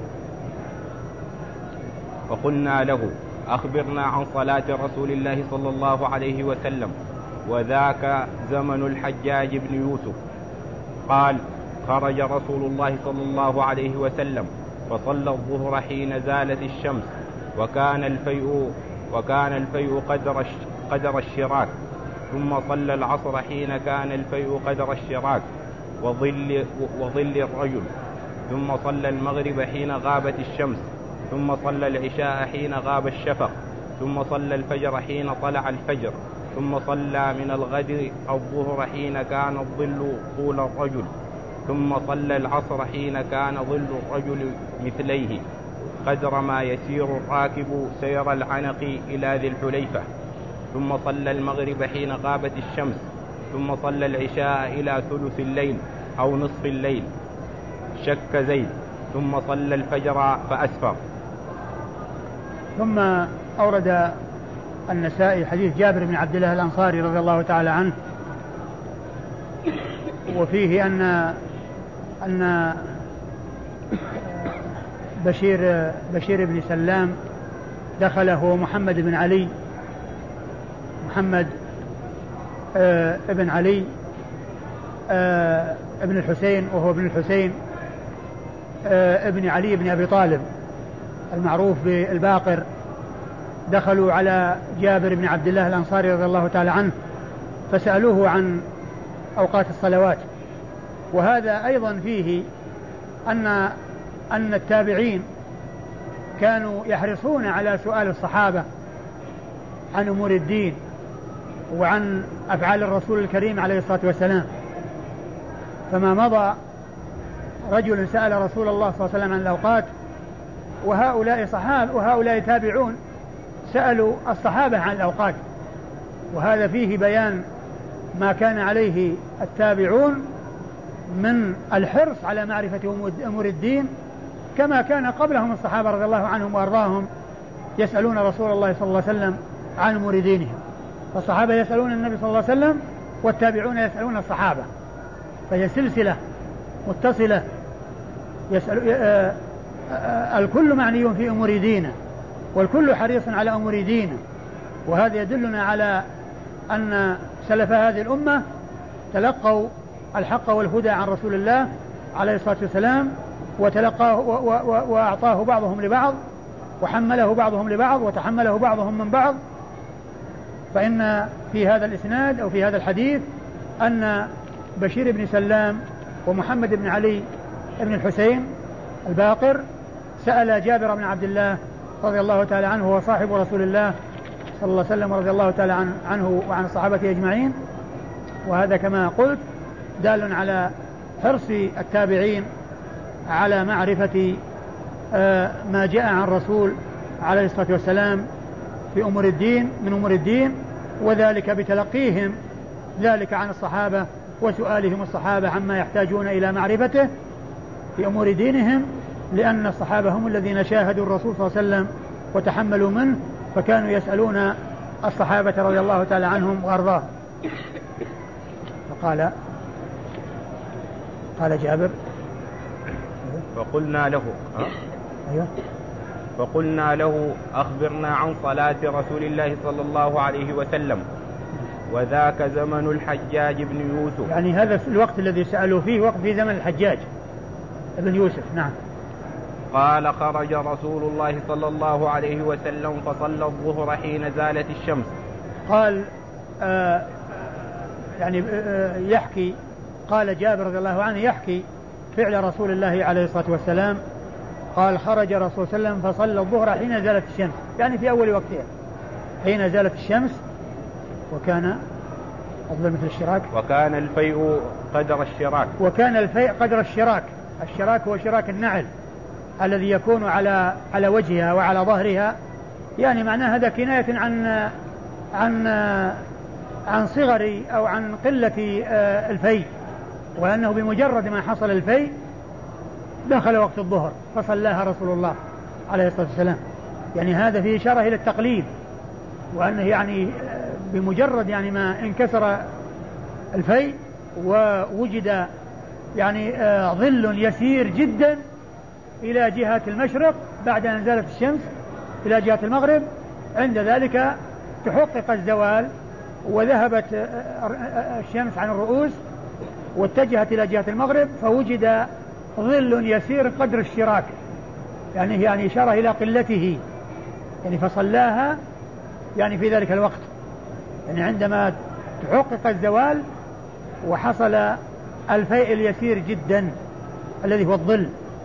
وقلنا له أخبرنا عن صلاة رسول الله صلى الله عليه وسلم، وذاك زمن الحجاج بن يوسف. قال خرج رسول الله صلى الله عليه وسلم فصلى الظهر حين زالت الشمس، وكان الفيء وكان الفيء قدر قدر الشراك، ثم صلى العصر حين كان الفيء قدر الشراك وظل وظل الرجل، ثم صلى المغرب حين غابت الشمس، ثم صلى العشاء حين غاب الشفق، ثم صلى الفجر حين طلع الفجر، ثم صلى من الغد الظهر حين كان الظل طول الرجل، ثم صلى العصر حين كان ظل الرجل مثليه قدر ما يسير الراكب سير العنق إلى ذي الحليفة، ثم صلى المغرب حين غابت الشمس، ثم صلى العشاء إلى ثلث الليل أو نصف الليل شك زيد، ثم صلى الفجر فأسفر. ثم أورد النسائي حديث جابر بن عبد الله الأنصاري رضي الله تعالى عنه، وفيه أن أن بشير بشير بن سلام دخل هو محمد بن علي محمد آه ابن علي آه ابن الحسين، وهو ابن الحسين آه ابن علي بن أبي طالب المعروف بالباقر. دخلوا على جابر بن عبد الله الأنصاري رضي الله تعالى عنه فسألوه عن أوقات الصلوات. وهذا أيضا فيه أن أن التابعين كانوا يحرصون على سؤال الصحابة عن أمور الدين وعن أفعال الرسول الكريم عليه الصلاة والسلام. فما مضى رجل سأل رسول الله صلى الله عليه وسلم عن الأوقات، وهؤلاء صحابة وهؤلاء تابعون سألوا الصحابة عن الأوقات، وهذا فيه بيان ما كان عليه التابعون من الحرص على معرفة أمور الدين، كما كان قبلهم الصحابة رضي الله عنهم وأرضاهم يسألون رسول الله صلى الله عليه وسلم عن أمور دينهم. فالصحابة يسألون النبي صلى الله عليه وسلم والتابعون يسألون الصحابة، فهي سلسلة متصلة، يسأل الكل معني في أمور دينه والكل حريص على أمور دينه. وهذا يدلنا على أن سلف هذه الأمة تلقوا الحق والهدى عن رسول الله عليه الصلاة والسلام، وتلقاه وأعطاه بعضهم لبعض، وحمله بعضهم لبعض، وتحمله بعضهم من بعض. فإن في هذا الإسناد أو في هذا الحديث أن بشير بن سلام ومحمد بن علي بن الحسين الباقر سأل جابر بن عبد الله رضي الله تعالى عنه، هو صاحب رسول الله صلى الله عليه وسلم رضي الله تعالى عنه وعن الصحابة أجمعين. وهذا كما قلت دال على حرص التابعين على معرفة ما جاء عن الرسول عليه الصلاة والسلام في أمور الدين من أمور الدين، وذلك بتلقيهم ذلك عن الصحابة وسؤالهم الصحابة عما يحتاجون إلى معرفته في أمور دينهم، لأن الصحابة هم الذين شاهدوا الرسول صلى الله عليه وسلم وتحملوا منه، فكانوا يسألون الصحابة رضي الله تعالى عنهم وأرضاهم. فقال قال جابر فقلنا له أيوه فقلنا له أخبرنا عن صلاة رسول الله صلى الله عليه وسلم وذاك زمن الحجاج بن يوسف. يعني هذا الوقت الذي سألوا فيه وقت في زمن الحجاج بن يوسف. نعم. قال خرج رسول الله صلى الله عليه وسلم فصلى الظهر حين زالت الشمس. قال آه يعني آه يحكي قال جابر رضي الله عنه يحكي فعل رسول الله عليه الصلاة والسلام. قال خرج رسول صلى الله عليه وسلم فصلى الظهر حين زالت الشمس، يعني في أول وقتها حين زالت الشمس. وكان أفضل مثل الشراك. وكان الفيء قدر الشراك. وكان الفيء قدر الشراك. الشراك هو شراك النعل الذي يكون على على وجهها وعلى ظهرها، يعني معناه هذا كناية عن عن عن صغر أو عن قلة الفيء، وأنه بمجرد ما حصل الفيء دخل وقت الظهر فصلاها رسول الله عليه الصلاة والسلام. يعني هذا فيه إشارة إلى التقليد، وأنه يعني بمجرد يعني ما انكسر الفيء ووجد يعني ظل يسير جدا إلى جهة المشرق بعد أن زالت الشمس إلى جهة المغرب، عند ذلك تحقق الزوال وذهبت الشمس عن الرؤوس واتجهت إلى جهة المغرب، فوجد ظل يسير قدر الشراك، يعني يعني إشارة إلى قلته، يعني فصلاها يعني في ذلك الوقت، يعني عندما تحقق الزوال وحصل الفيء اليسير جدا الذي هو الظل.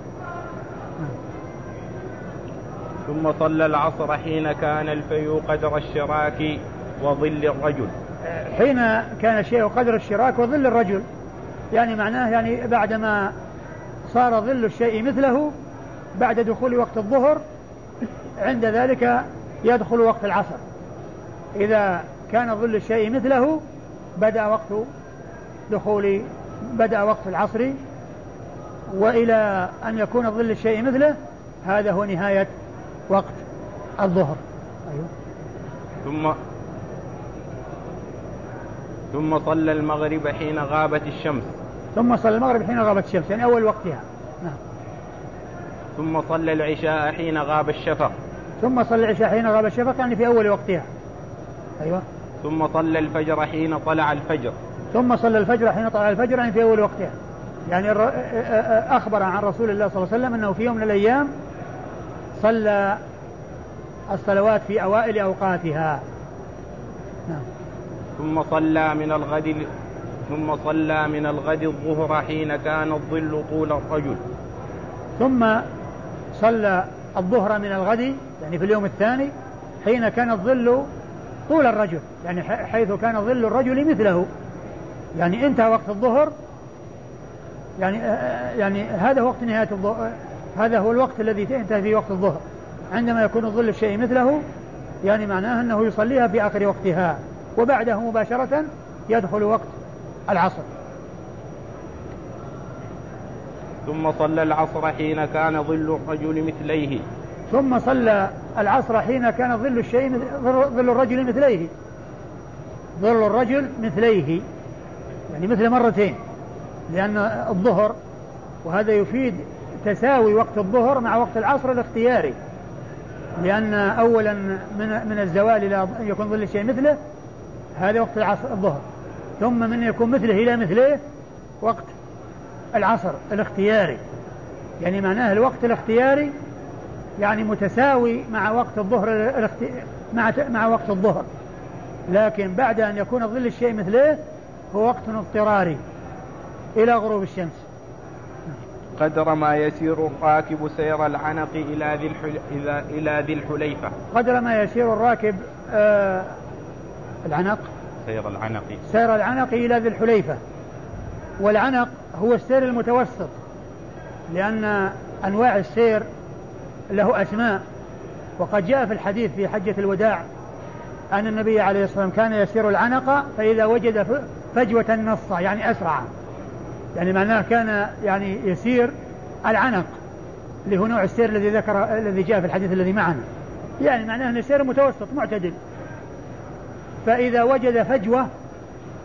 ثم صلى العصر حين كان الفيء قدر الشراك وظل الرجل. حين كان الشيء قدر الشراك وظل الرجل، يعني معناه يعني بعدما صار ظل الشيء مثله بعد دخول وقت الظهر، عند ذلك يدخل وقت العصر. إذا كان ظل الشيء مثله بدأ وقت دخول بدأ وقت العصر، وإلى أن يكون ظل الشيء مثله هذا هو نهاية وقت الظهر. أيوه. ثم ثم صلى المغرب حين غابت الشمس. ثم صلى المغرب حين غابت الشمس، يعني أول وقتها. نعم. ثم صلى العشاء حين غاب الشفق. ثم صلى العشاء حين غاب الشفق، يعني في أول وقتها. أيوة. ثم صلى الفجر حين طلع الفجر. ثم صلى الفجر حين طلع الفجر، يعني في أول وقتها. يعني أخبر عن رسول الله صلى الله عليه وسلم أنه في يوم من الأيام صلى الصلوات في أوائل أوقاتها. نعم. ثم صلى من الغد ثم صلى من الغد الظهر حين كان الظل طول الرجل. ثم صلى الظهر من الغد، يعني في اليوم الثاني حين كان الظل طول الرجل، يعني حيث كان ظل الرجل مثله، يعني انتهى وقت الظهر، يعني يعني هذا وقت نهاية الظهر، هذا هو الوقت الذي انتهى فيه وقت الظهر، عندما يكون ظل الشيء مثله، يعني معناه أنه يصليها في آخر وقتها، وبعده مباشرة يدخل وقت العصر. ثم صلى العصر حين كان ظل الرجل مثليه. ثم صلى العصر حين كان ظل الشيء ظل الرجل مثليه. ظل الرجل مثليه يعني مثل مرتين، لأن الظهر، وهذا يفيد تساوي وقت الظهر مع وقت العصر الاختياري، لأن أولا من من الزوال إلى أن يكون ظل الشيء مثله هذا وقت العصر الظهر، ثم من يكون مثله إلى مثله وقت العصر الاختياري، يعني معناه الوقت الاختياري يعني متساوي مع وقت الظهر الاختي... مع مع وقت الظهر، لكن بعد أن يكون ظل الشيء مثله هو وقت اضطراري إلى غروب الشمس. قدر ما يسير الراكب سير العنق إلى ذي الحل... إلى إلى ذي الحليفة. قدر ما يسير الراكب آه العنق سير العنق سير العنق إلى ذي الحليفة. والعنق هو السير المتوسط، لأن أنواع السير له أسماء، وقد جاء في الحديث في حجة الوداع أن النبي عليه الصلاة والسلام كان يسير العنق فإذا وجد فجوة نص، يعني أسرع، يعني معناه كان يعني يسير العنق، اللي هو نوع السير الذي ذكر الذي جاء في الحديث الذي معنا، يعني معناه أن السير متوسط معتدل، فإذا وجد فجوة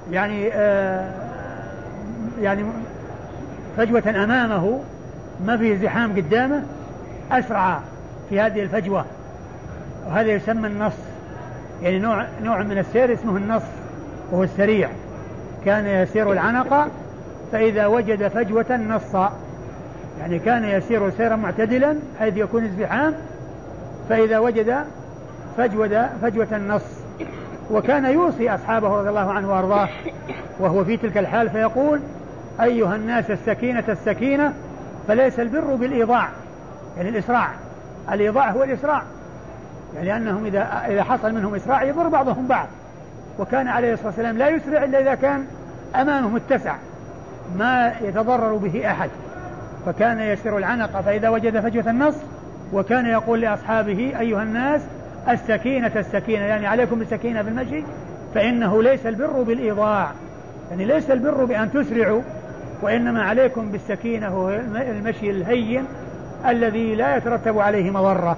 يعني آه يعني فجوة أمامه ما فيه زحام قدامه أسرع في هذه الفجوة، وهذا يسمى النص، يعني نوع, نوع من السير اسمه النص وهو السريع. كان يسير العنقة فإذا وجد فجوة نص، يعني كان يسير سيرا معتدلا حيث يكون الزحام، فإذا وجد فجوة, فجوة النص. وكان يوصي أصحابه رضي الله عنه وأرضاه وهو في تلك الحال فيقول: أيها الناس السكينة السكينة، فليس البر بالإيضاع، يعني الإسراع. الإيضاع هو الإسراع، يعني لأنهم إذا, إذا حصل منهم إسراع يضر بعضهم بعض. وكان عليه الصلاة والسلام لا يسرع إلا إذا كان أمامه متسع ما يتضرر به أحد، فكان يسير العنق فإذا وجد فجوة النص. وكان يقول لأصحابه: أيها الناس السكينة السكينة، يعني عليكم بالسكينة في المشي، فإنه ليس البر بالإيضاع، يعني ليس البر بأن تسرعوا، وإنما عليكم بالسكينة، هو المشي الهين الذي لا يترتب عليه مضرة.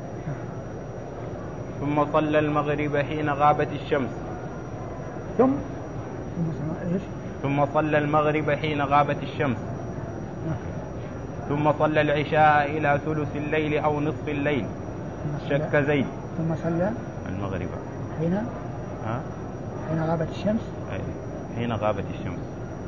ثم صلى المغرب حين غابت الشمس. ثم ثم صلى المغرب حين غابت الشمس. ثم صلى العشاء إلى ثلث الليل أو نصف الليل، شك زيد. ثم صلى المغرب حين ها؟ حين غابت الشمس. حين غابت الشمس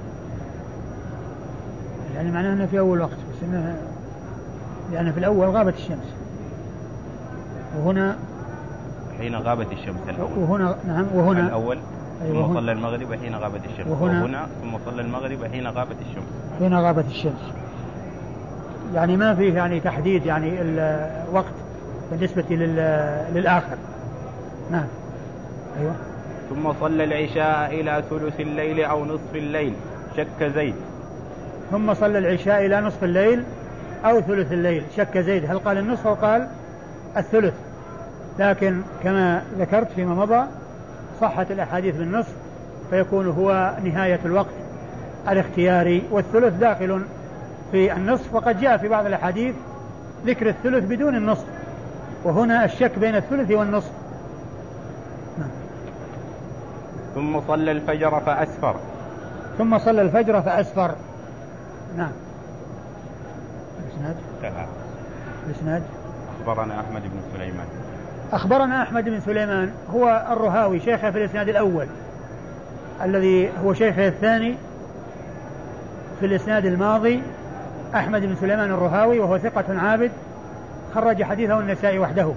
يعني معناه أنه في أول وقت، بس إنه يعني في الأول غابت الشمس، وهنا حين غابت الشمس الأول. وهنا نعم وهنا الأول. أيوة ثم صلى المغرب حين غابت الشمس. وهنا, وهنا ثم صلى المغرب حين غابت الشمس. حين غابت الشمس، يعني ما فيه يعني تحديد يعني الوقت بالنسبة للآخر. نعم أيوة. ثم صلى العشاء إلى ثلث الليل أو نصف الليل، شك زيد. ثم صلى العشاء إلى نصف الليل أو ثلث الليل، شك زيد هل قال النصف أو قال الثلث، لكن كما ذكرت فيما مضى صحت الأحاديث بالنصف، فيكون هو نهاية الوقت الاختياري، والثلث داخل في النصف. وقد جاء في بعض الأحاديث ذكر الثلث بدون النصف، وهنا الشك بين الثلث والنصف. نعم. ثم صلى الفجر فأسفر. ثم صلى الفجر فأسفر. نعم. الإسناد. الإسناد. أخبرنا أحمد بن سليمان. أخبرنا أحمد بن سليمان هو الرهاوي شيخه في الإسناد الأول، الذي هو شيخه الثاني في الإسناد الماضي أحمد بن سليمان الرهاوي، وهو ثقة عابد خرج حديثه النسائي وحده.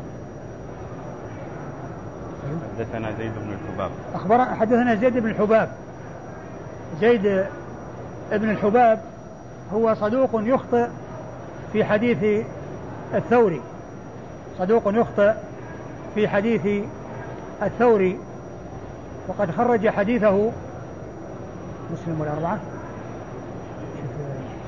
حدثنا زيد بن الحباب. أخبر حدثنا زيد بن الحباب. زيد بن الحباب هو صدوق يخطئ في حديث الثوري، صدوق يخطئ في حديث الثوري، وقد خرج حديثه مسلم والأربعة.